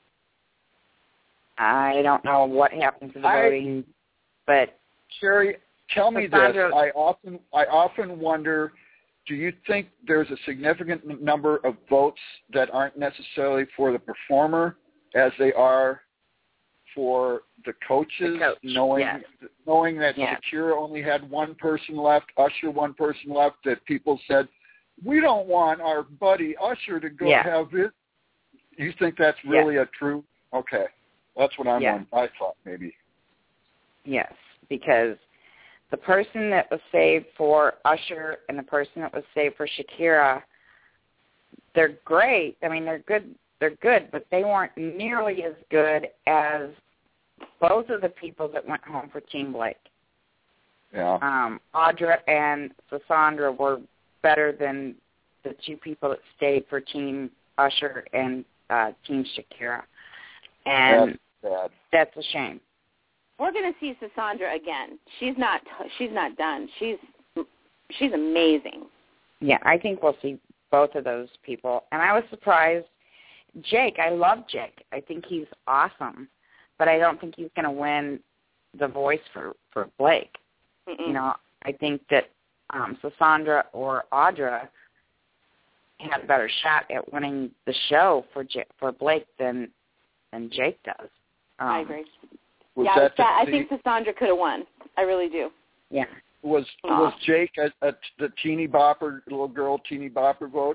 I don't know what happened to the voting, but Sherry, tell me this. I often wonder, do you think there's a significant number of votes that aren't necessarily for the performer as they are for the coaches, knowing that Shakira only had one person left, Usher one person left, that people said, we don't want our buddy Usher to go have it. You think that's really a true? Okay. That's what I thought maybe. Yes, because the person that was saved for Usher and the person that was saved for Shakira, they're great. They're good, but they weren't nearly as good as both of the people that went home for Team Blake. Yeah. Audra and Sasandra were better than the 2 people that stayed for Team Usher and Team Shakira. And that's a shame. We're going to see Sasandra again. She's not done. She's amazing. Yeah, I think we'll see both of those people. And I was surprised. Jake, I love Jake. I think he's awesome. But I don't think he's going to win the voice for Blake. Mm-mm. I think that Sasandra or Audra had a better shot at winning the show for Blake than Jake does. I agree. I think Sasandra could have won. I really do. Yeah. Was Jake the teeny bopper, little girl teeny bopper vote?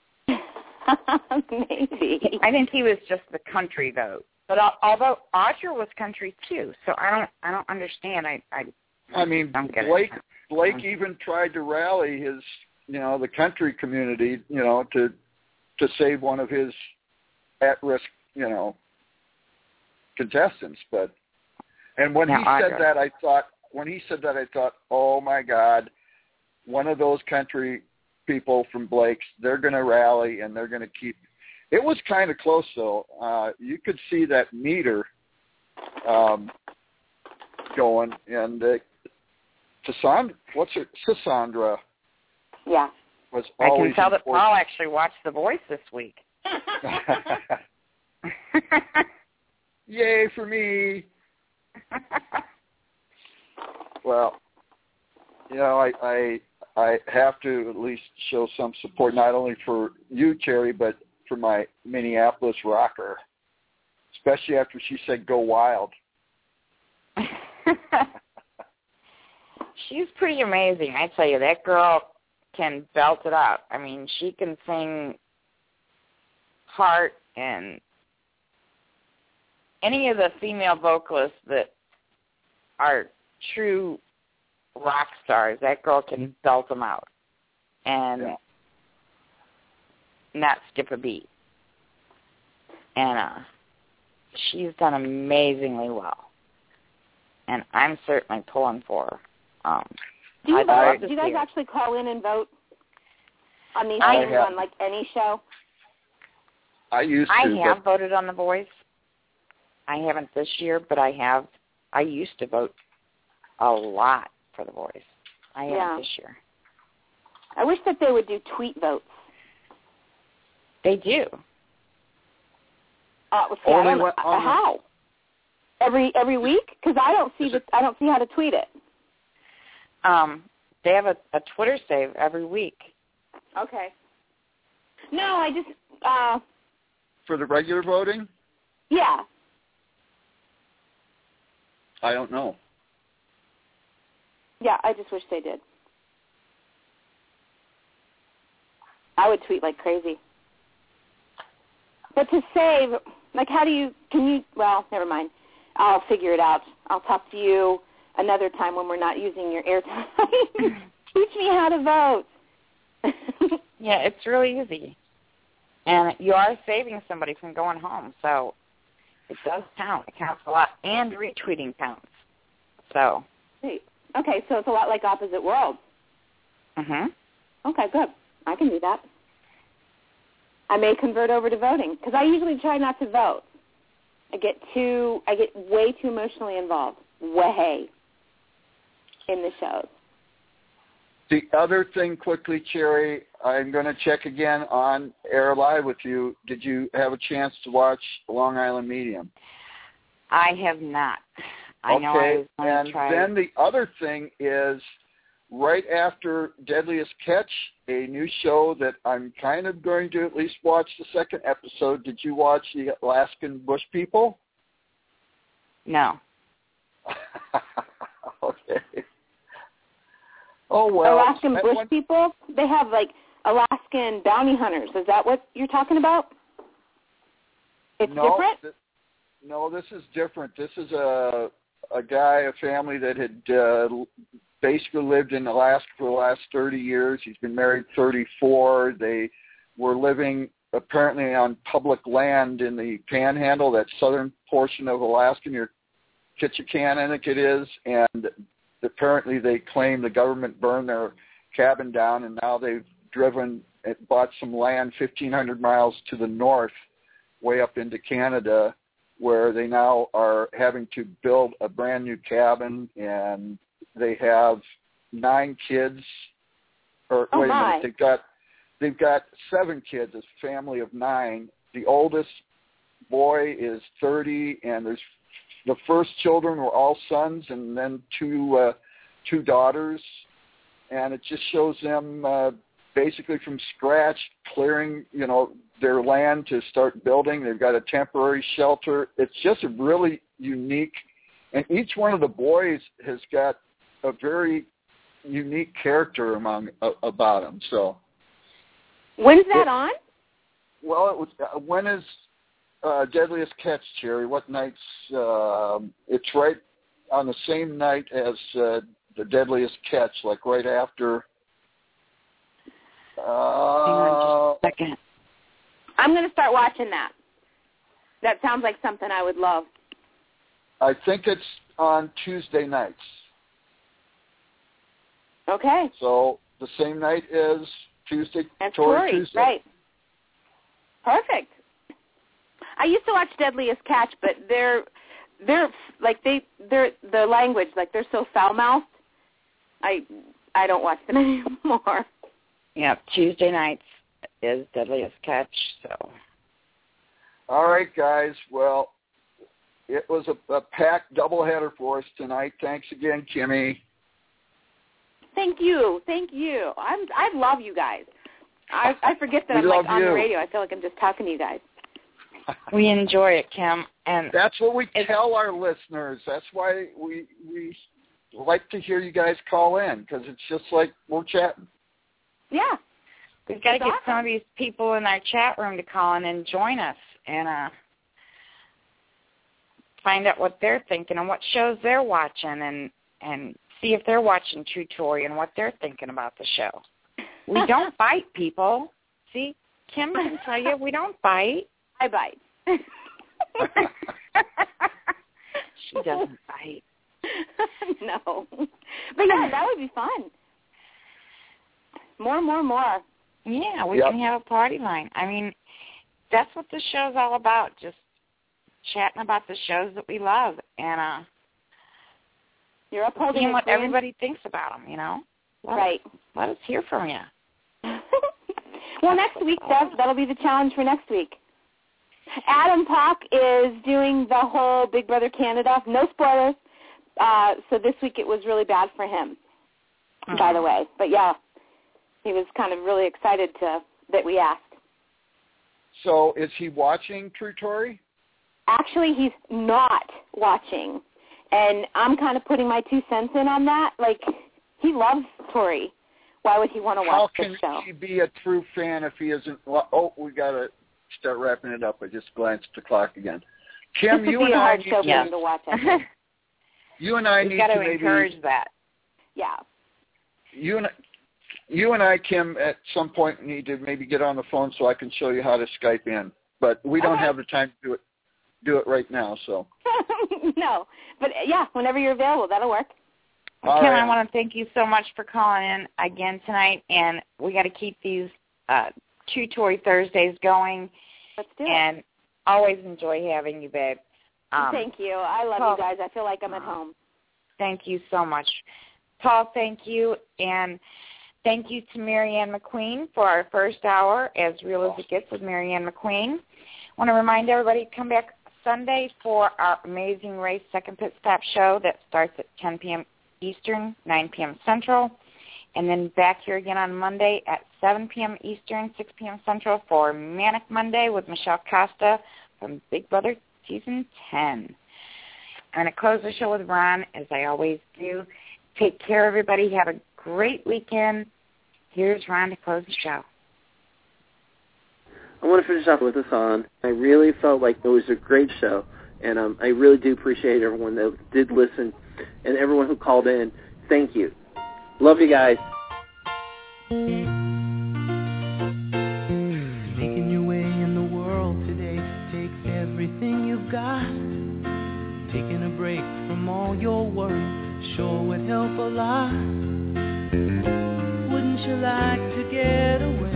Maybe. I think he was just the country vote. But although Audra was country too, so I don't understand. Blake even tried to rally his, the country community, to save one of his at-risk, contestants. And when he said that, I thought, oh my God, one of those country people from Blake's, they're going to rally and they're going to keep. It was kind of close though. You could see that meter going, and Cassandra. Yeah. Was I always can tell that important. Paul actually watched The Voice this week. Yay for me. Well, I have to at least show some support, not only for you, Cherry, but for my Minneapolis rocker, especially after she said go wild. She's pretty amazing, I tell you. That girl can belt it out. I mean, she can sing Heart and any of the female vocalists that are true rock stars. That girl can belt them out and not skip a beat. And she's done amazingly well. And I'm certainly pulling for her. Do you guys actually call in and vote on these things on like any show? I used to. I have voted on The Voice. I haven't this year, but I have. I used to vote a lot for The Voice. I haven't this year. I wish that they would do tweet votes. They do. How? Every week? Because I don't see how to tweet it. They have a Twitter save every week. Okay. No, I just for the regular voting? Yeah. I don't know. Yeah, I just wish they did. I would tweet like crazy. But to save, like, well, never mind. I'll figure it out. I'll talk to you another time when we're not using your airtime. Teach me how to vote. Yeah, it's really easy. And you are saving somebody from going home, so it does count. It counts a lot. And retweeting counts. So. Okay, so it's a lot like Opposite World. Mm-hmm. Okay, good. I can do that. I may convert over to voting, because I usually try not to vote. I get way too emotionally involved. Way. In the shows. The other thing quickly, Cherry, I'm going to check again on Air Live with you. Did you have a chance to watch Long Island Medium? I have not. I know I was going to try. And then the other thing is, right after Deadliest Catch, a new show that I'm kind of going to at least watch the second episode. Did you watch the Alaskan Bush People? No. Okay. Oh, well. Alaskan Bush People? They have, like, Alaskan bounty hunters. Is that what you're talking about? It's different? No, this is different. This is a family that had basically lived in Alaska for the last 30 years. He's been married 34. They were living apparently on public land in the Panhandle, that southern portion of Alaska near Ketchikan, I think it is, and apparently they claim the government burned their cabin down, and now they've bought some land 1,500 miles to the north, way up into Canada, where they now are having to build a brand new cabin, and they have 9 kids. Or wait a minute, they've got 7 kids, a family of 9. The oldest boy is 30, and the first children were all sons, and then two daughters, and it just shows them basically from scratch clearing, their land to start building. They've got a temporary shelter. It's just a really unique, and each one of the boys has got a very unique character about them. So, when's that on? Well, it was. When is Deadliest Catch, Cherry? What nights? It's right on the same night as the Deadliest Catch, like right after. Hang on just a second. I'm going to start watching that. That sounds like something I would love. I think it's on Tuesday nights. Okay. So the same night as Tuesday. That's Tori Tuesday. Right. Perfect. I used to watch Deadliest Catch, but they're the language, like they're so foul-mouthed. I don't watch them anymore. Yeah, Tuesday nights is Deadliest Catch. So. All right, guys. Well, it was a packed doubleheader for us tonight. Thanks again, Kimmy. Thank you. I love you guys. I forget that I'm love on you. the radio. I feel like I'm just talking to you guys. We enjoy it, Kim, and that's what we tell our listeners. That's why we like to hear you guys call in, because it's just like we're chatting. Yeah. We've got to get some of these people in our chat room to call in and join us and find out what they're thinking and what shows they're watching and see if they're watching True Tori and what they're thinking about the show. We don't bite, people. See, Kim can tell you we don't bite. I bite. She doesn't bite. No. But yeah, that would be fun. More. Yeah, we can have a party line. I mean, that's what the show's all about, just chatting about the shows that we love and you're upholding seeing what everybody thinks about them, you know? Right. Let us hear from you. Well, next week, that'll be the challenge for next week. Adam Pock is doing the whole Big Brother Canada. No spoilers. So this week it was really bad for him, by the way. But, yeah, he was kind of really excited that we asked. So is he watching True Tori? Actually, he's not watching. And I'm kind of putting my 2 cents in on that. Like, he loves Tori. Why would he want to watch this show? How can he be a true fan if he isn't? Oh, we got to start wrapping it up. I just glanced at the clock again. Kim, you and I need to watch. You and I need to maybe encourage that. Yeah. You and I, Kim, at some point need to maybe get on the phone so I can show you how to Skype in. But we don't have the time to do it right now. So. No, but yeah, whenever you're available, that'll work. Kim, I want to thank you so much for calling in again tonight, and we got to keep these True Tori Thursdays going. Let's do it. And always enjoy having you, babe. Thank you. I love you guys. I feel like I'm at home. Thank you so much. Paul, thank you. And thank you to Marianne McQueen for our first hour, As Real as It Gets with Marianne McQueen. I want to remind everybody to come back Sunday for our Amazing Race Second Pit Stop show that starts at 10 p.m. Eastern, 9 p.m. Central. And then back here again on Monday at 7 p.m. Eastern, 6 p.m. Central for Manic Monday with Michelle Costa from Big Brother Season 10. I'm going to close the show with Ron, as I always do. Take care, everybody. Have a great weekend. Here's Ron to close the show. I want to finish off with a song. I really felt like it was a great show, and I really do appreciate everyone that did listen and everyone who called in. Thank you. Love you guys. Making your way in the world today takes everything you've got. Taking a break from all your worry sure would help a lot. Wouldn't you like to get away?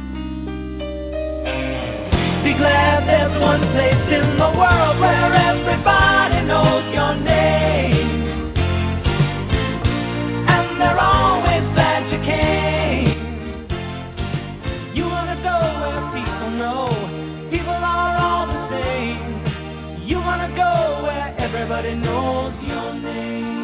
Be glad there's one place in the world where everybody knows your name. And they're always glad you came. You wanna go where people know people are all the same. You wanna go where everybody knows your name.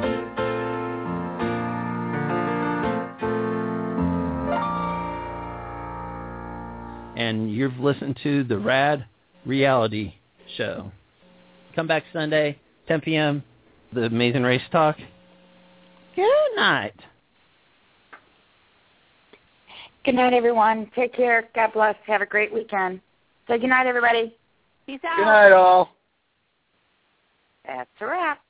And you've listened to the Rad Reality Show. Come back Sunday, 10 p.m., the Amazing Race Talk. Good night. Good night, everyone. Take care. God bless. Have a great weekend. Say good night, everybody. Peace out. Good night, all. That's a wrap.